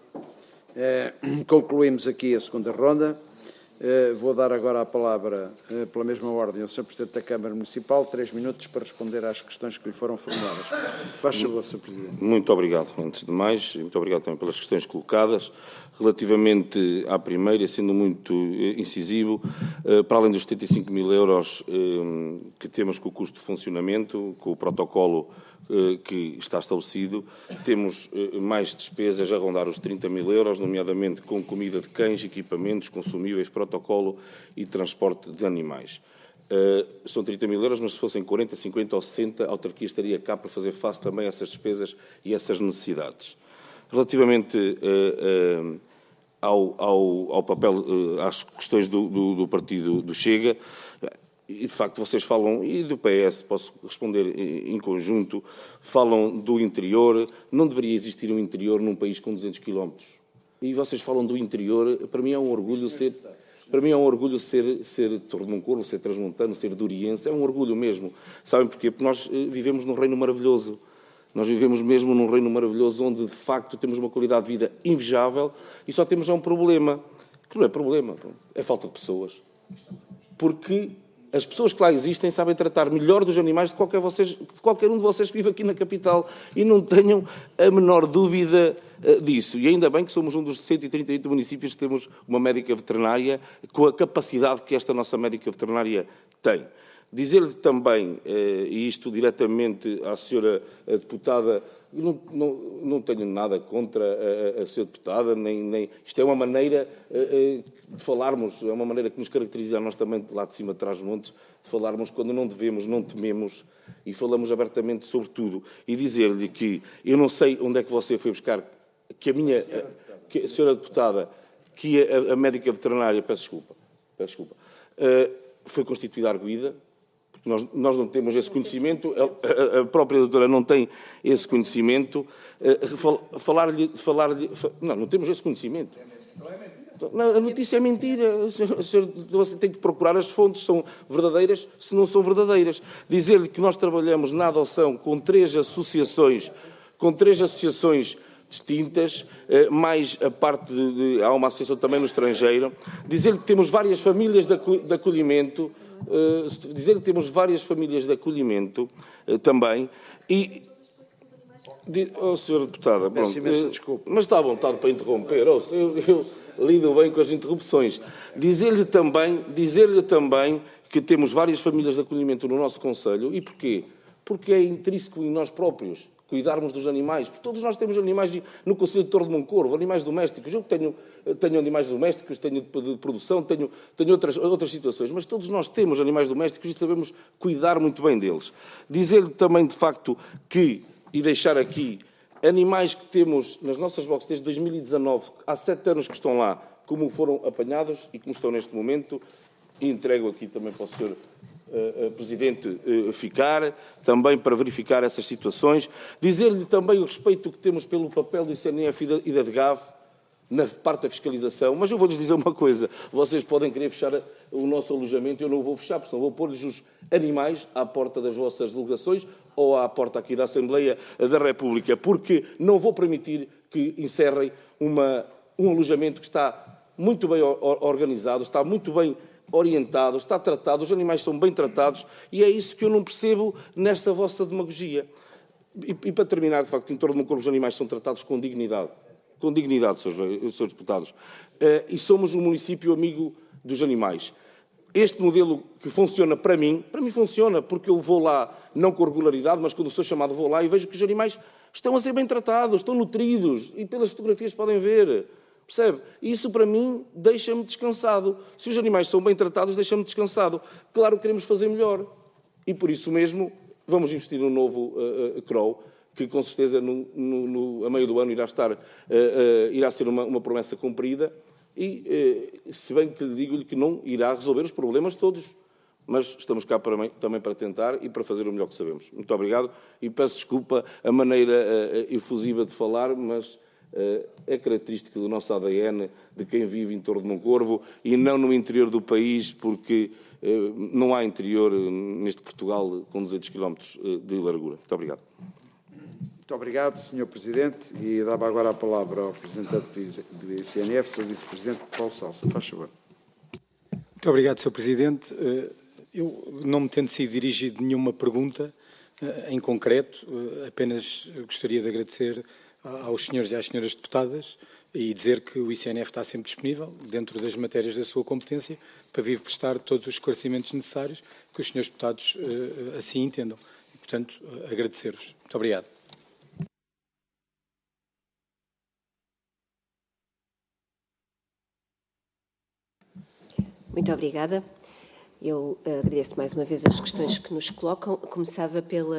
Eh, concluímos aqui a segunda ronda. Eh, vou dar agora a palavra, eh, pela mesma ordem, ao senhor Presidente da Câmara Municipal, três minutos para responder às questões que lhe foram formuladas. Faz favor, senhor Presidente. Muito obrigado, antes de mais, muito obrigado também pelas questões colocadas. Relativamente à primeira, sendo muito incisivo, eh, para além dos setenta e cinco mil euros eh, que temos com o custo de funcionamento, com o protocolo que está estabelecido, temos mais despesas a rondar os trinta mil euros, nomeadamente com comida de cães, equipamentos, consumíveis, protocolo e transporte de animais. Uh, são trinta mil euros, mas se fossem quarenta, cinquenta ou sessenta, a autarquia estaria cá para fazer face também a essas despesas e essas necessidades. Relativamente uh, uh, ao, ao, ao papel, uh, às questões do, do, do partido do Chega, e, de facto, vocês falam, e do P S, posso responder em conjunto, falam do interior. Não deveria existir um interior num país com duzentos quilómetros. E vocês falam do interior, para mim é um orgulho ser, para mim é um orgulho ser, ser Torre de Moncorvo, ser transmontano, ser duriense, é um orgulho mesmo. Sabem porquê? Porque nós vivemos num reino maravilhoso. Nós vivemos mesmo num reino maravilhoso onde, de facto, temos uma qualidade de vida invejável e só temos um problema, que não é problema, é falta de pessoas. Porque as pessoas que lá existem sabem tratar melhor dos animais de qualquer, vocês, de qualquer um de vocês que vive aqui na capital e não tenham a menor dúvida uh, disso. E ainda bem que somos um dos cento e trinta e oito municípios que temos uma médica veterinária com a capacidade que esta nossa médica veterinária tem. Dizer-lhe também, uh, e isto diretamente à senhora deputada, eu não, não, não tenho nada contra a, a, a senhora deputada, nem, nem, isto é uma maneira uh, uh, de falarmos, é uma maneira que nos caracteriza a nós também, lá de cima de Trás-os-Montes, de falarmos quando não devemos, não tememos, e falamos abertamente sobre tudo. E dizer-lhe que eu não sei onde é que você foi buscar, que a minha, que a senhora deputada, que a, a médica veterinária, peço desculpa, peço desculpa, uh, foi constituída arguida. Nós, nós não temos esse conhecimento, a, a própria doutora não tem esse conhecimento. Uh, Falar-lhe... Falar não, não temos esse conhecimento. Não, a notícia é mentira. Você tem que procurar as fontes, são verdadeiras, se não são verdadeiras. Dizer-lhe que nós trabalhamos na adoção com três associações, com três associações distintas, mais a parte de, de... Há uma associação também no estrangeiro. Dizer-lhe que temos várias famílias de acolhimento, uh, dizer-lhe que temos várias famílias de acolhimento uh, também, e... De, oh, senhora deputada, pronto, uh, desculpa. Mas está à vontade para interromper, oh, eu, eu lido bem com as interrupções. Dizer-lhe também, dizer-lhe também que temos várias famílias de acolhimento no nosso Conselho, e porquê? Porque é intrínseco em nós próprios cuidarmos dos animais, porque todos nós temos animais no Conselho de Torre de Moncorvo, animais domésticos. Eu tenho, tenho animais domésticos, tenho de produção, tenho, tenho outras, outras situações, mas todos nós temos animais domésticos e sabemos cuidar muito bem deles. Dizer-lhe também, de facto, que, e deixar aqui, animais que temos nas nossas boxes desde dois mil e dezanove, há sete anos que estão lá, como foram apanhados e como estão neste momento, e entrego aqui também para o senhor Uh, Presidente uh, ficar, também para verificar essas situações. Dizer-lhe também o respeito que temos pelo papel do I C N F e da, e da ADGAV na parte da fiscalização, mas eu vou-lhes dizer uma coisa, vocês podem querer fechar o nosso alojamento, eu não o vou fechar, porque senão vou pôr-lhes os animais à porta das vossas delegações ou à porta aqui da Assembleia da República, porque não vou permitir que encerrem uma, um alojamento que está muito bem organizado, está muito bem orientado, está tratado, os animais são bem tratados e é isso que eu não percebo nesta vossa demagogia. E, e para terminar, de facto, em Torre de Moncorvo os animais são tratados com dignidade, com dignidade, senhores, senhores deputados. Uh, e somos um município amigo dos animais. este modelo que funciona para mim, para mim funciona, porque eu vou lá, não com regularidade, mas quando sou chamado vou lá e vejo que os animais estão a ser bem tratados, estão nutridos, e pelas fotografias podem ver, percebe? Isso para mim deixa-me descansado. Se os animais são bem tratados, deixa-me descansado. Claro que queremos fazer melhor, e por isso mesmo vamos investir no novo uh, uh, Crow, que com certeza no, no, no, a meio do ano irá, estar, uh, uh, irá ser uma, uma promessa cumprida, e uh, se bem que digo-lhe que não irá resolver os problemas todos, mas estamos cá para, também para tentar e para fazer o melhor que sabemos. Muito obrigado e peço desculpa a maneira uh, efusiva de falar, mas uh, é característica do nosso A D N, de quem vive em torno de Moncorvo e não no interior do país, porque uh, não há interior neste Portugal com duzentos quilómetros de largura. Muito obrigado. Muito obrigado, senhor Presidente. E dava agora a palavra ao representante do I C N F, senhor Vice-Presidente Paulo Salsa. Faz favor. Muito obrigado, senhor Presidente. Eu não me tendo sido dirigido nenhuma pergunta em concreto, apenas gostaria de agradecer aos senhores e às senhoras deputadas e dizer que o I C N F está sempre disponível, dentro das matérias da sua competência, para vir prestar todos os esclarecimentos necessários que os senhores deputados assim entendam. E, portanto, agradecer-vos. Muito obrigado. Muito obrigada. Eu agradeço mais uma vez as questões que nos colocam. Começava pela,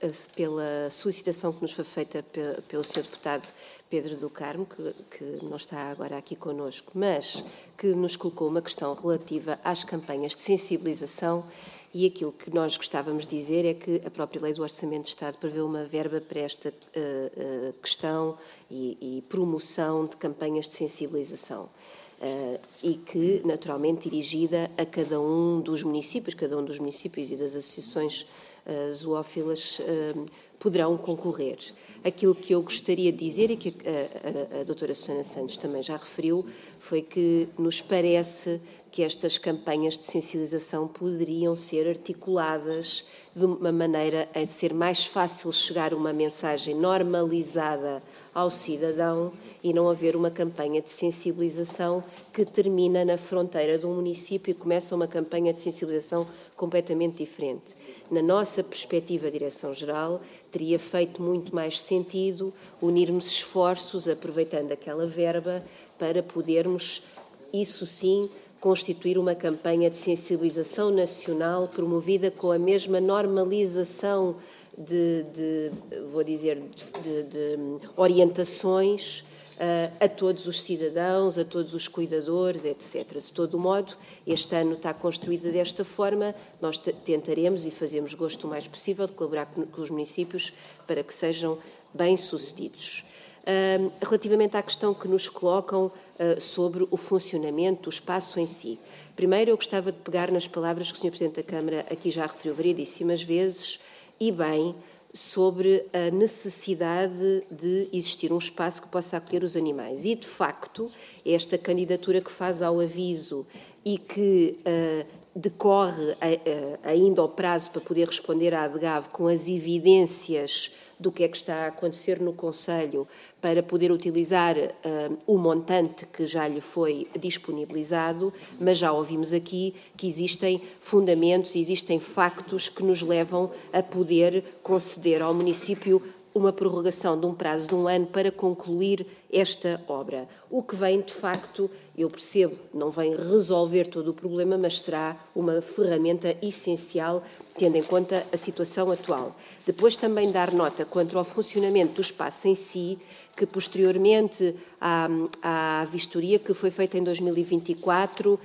pela solicitação que nos foi feita pelo senhor Deputado Pedro do Carmo, que, que não está agora aqui connosco, mas que nos colocou uma questão relativa às campanhas de sensibilização, e aquilo que nós gostávamos de dizer é que a própria Lei do Orçamento de Estado prevê uma verba para esta uh, uh, questão e, e promoção de campanhas de sensibilização. Uh, e que, naturalmente, dirigida a cada um dos municípios, cada um dos municípios e das associações uh, zoófilas uh, poderão concorrer. Aquilo que eu gostaria de dizer, e que a, a, a doutora Susana Santos também já referiu, foi que nos parece que estas campanhas de sensibilização poderiam ser articuladas de uma maneira a ser mais fácil chegar uma mensagem normalizada ao cidadão e não haver uma campanha de sensibilização que termina na fronteira de um município e começa uma campanha de sensibilização completamente diferente. Na nossa perspectiva, Direção-Geral, teria feito muito mais sentido unirmos esforços, aproveitando aquela verba, para podermos, isso sim, constituir uma campanha de sensibilização nacional promovida com a mesma normalização de, de vou dizer, de, de, de orientações uh, a todos os cidadãos, a todos os cuidadores, etcétera. De todo modo, este ano está construído desta forma, nós tentaremos e fazemos gosto o mais possível de colaborar com, com os municípios para que sejam bem-sucedidos. Uh, relativamente à questão que nos colocam uh, sobre o funcionamento do espaço em si. Primeiro, eu gostava de pegar nas palavras que o senhor Presidente da Câmara aqui já referiu variedíssimas vezes, e bem, sobre a necessidade de existir um espaço que possa acolher os animais. E, de facto, esta candidatura que faz ao aviso e que uh, decorre uh, uh, ainda ao prazo para poder responder à ADGAV com as evidências do que é que está a acontecer no Conselho para poder utilizar uh, o montante que já lhe foi disponibilizado, mas já ouvimos aqui que existem fundamentos, existem factos que nos levam a poder conceder ao município uma prorrogação de um prazo de um ano para concluir esta obra. O que vem, de facto, eu percebo, não vem resolver todo o problema, mas será uma ferramenta essencial, tendo em conta a situação atual. Depois também dar nota quanto ao funcionamento do espaço em si, que posteriormente à, à vistoria que foi feita em dois mil e vinte e quatro uh,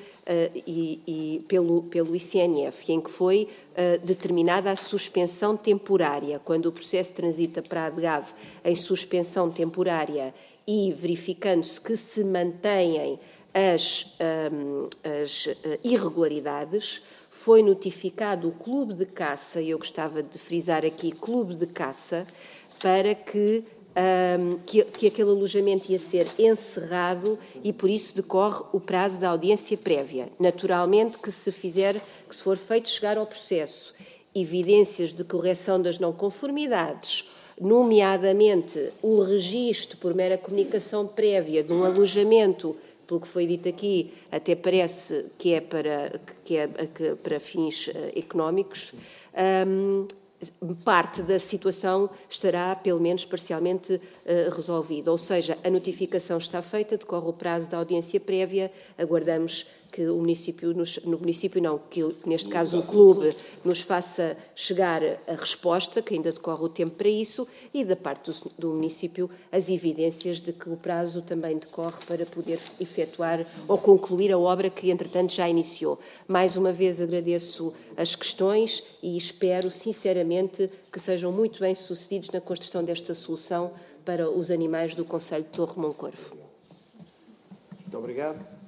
e, e pelo, pelo I C N F, em que foi uh, determinada a suspensão temporária, quando o processo transita para a ADGAV em suspensão temporária e verificando-se que se mantêm as, um, as uh, irregularidades, foi notificado o Clube de Caça, e eu gostava de frisar aqui Clube de Caça, para que, um, que, que aquele alojamento ia ser encerrado e por isso decorre o prazo da audiência prévia. Naturalmente que se fizer, que se for feito chegar ao processo evidências de correção das não conformidades, nomeadamente o registro por mera comunicação prévia de um alojamento pelo que foi dito aqui, até parece que é para, que é, que para fins económicos. Um, parte da situação estará, pelo menos parcialmente, uh, resolvida. Ou seja, a notificação está feita, decorre o prazo da audiência prévia, aguardamos que o município, nos, no município não, que neste caso o clube nos faça chegar a resposta, que ainda decorre o tempo para isso, e da parte do, do município as evidências de que o prazo também decorre para poder efetuar ou concluir a obra que, entretanto, já iniciou. Mais uma vez agradeço as questões e espero, sinceramente, que sejam muito bem sucedidos na construção desta solução para os animais do concelho de Torre Moncorvo. Muito obrigado.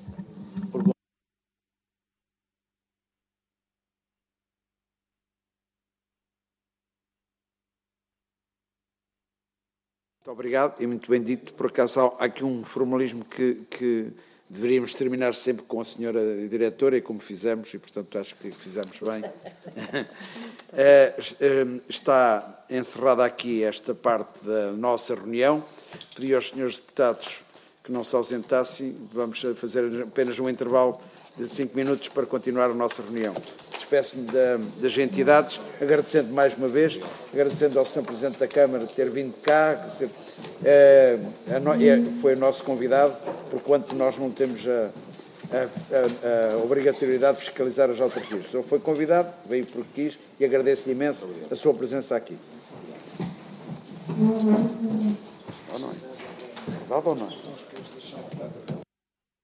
Muito obrigado e muito bem dito. Por acaso há aqui um formalismo que, que deveríamos terminar sempre com a senhora diretora, e como fizemos, e portanto acho que fizemos bem. Está encerrada aqui esta parte da nossa reunião. Pedi aos senhores deputados que não se ausentassem. Vamos fazer apenas um intervalo de cinco minutos para continuar a nossa reunião. Despeço-me da, das entidades, agradecendo mais uma vez, agradecendo ao senhor Presidente da Câmara ter vindo cá, que ser, é, é, foi o nosso convidado, porquanto nós não temos a, a, a, a obrigatoriedade de fiscalizar as autarquias. O senhor foi convidado, veio porque quis, e agradeço-lhe imenso a sua presença aqui. Ou não é? Verdade ou não é?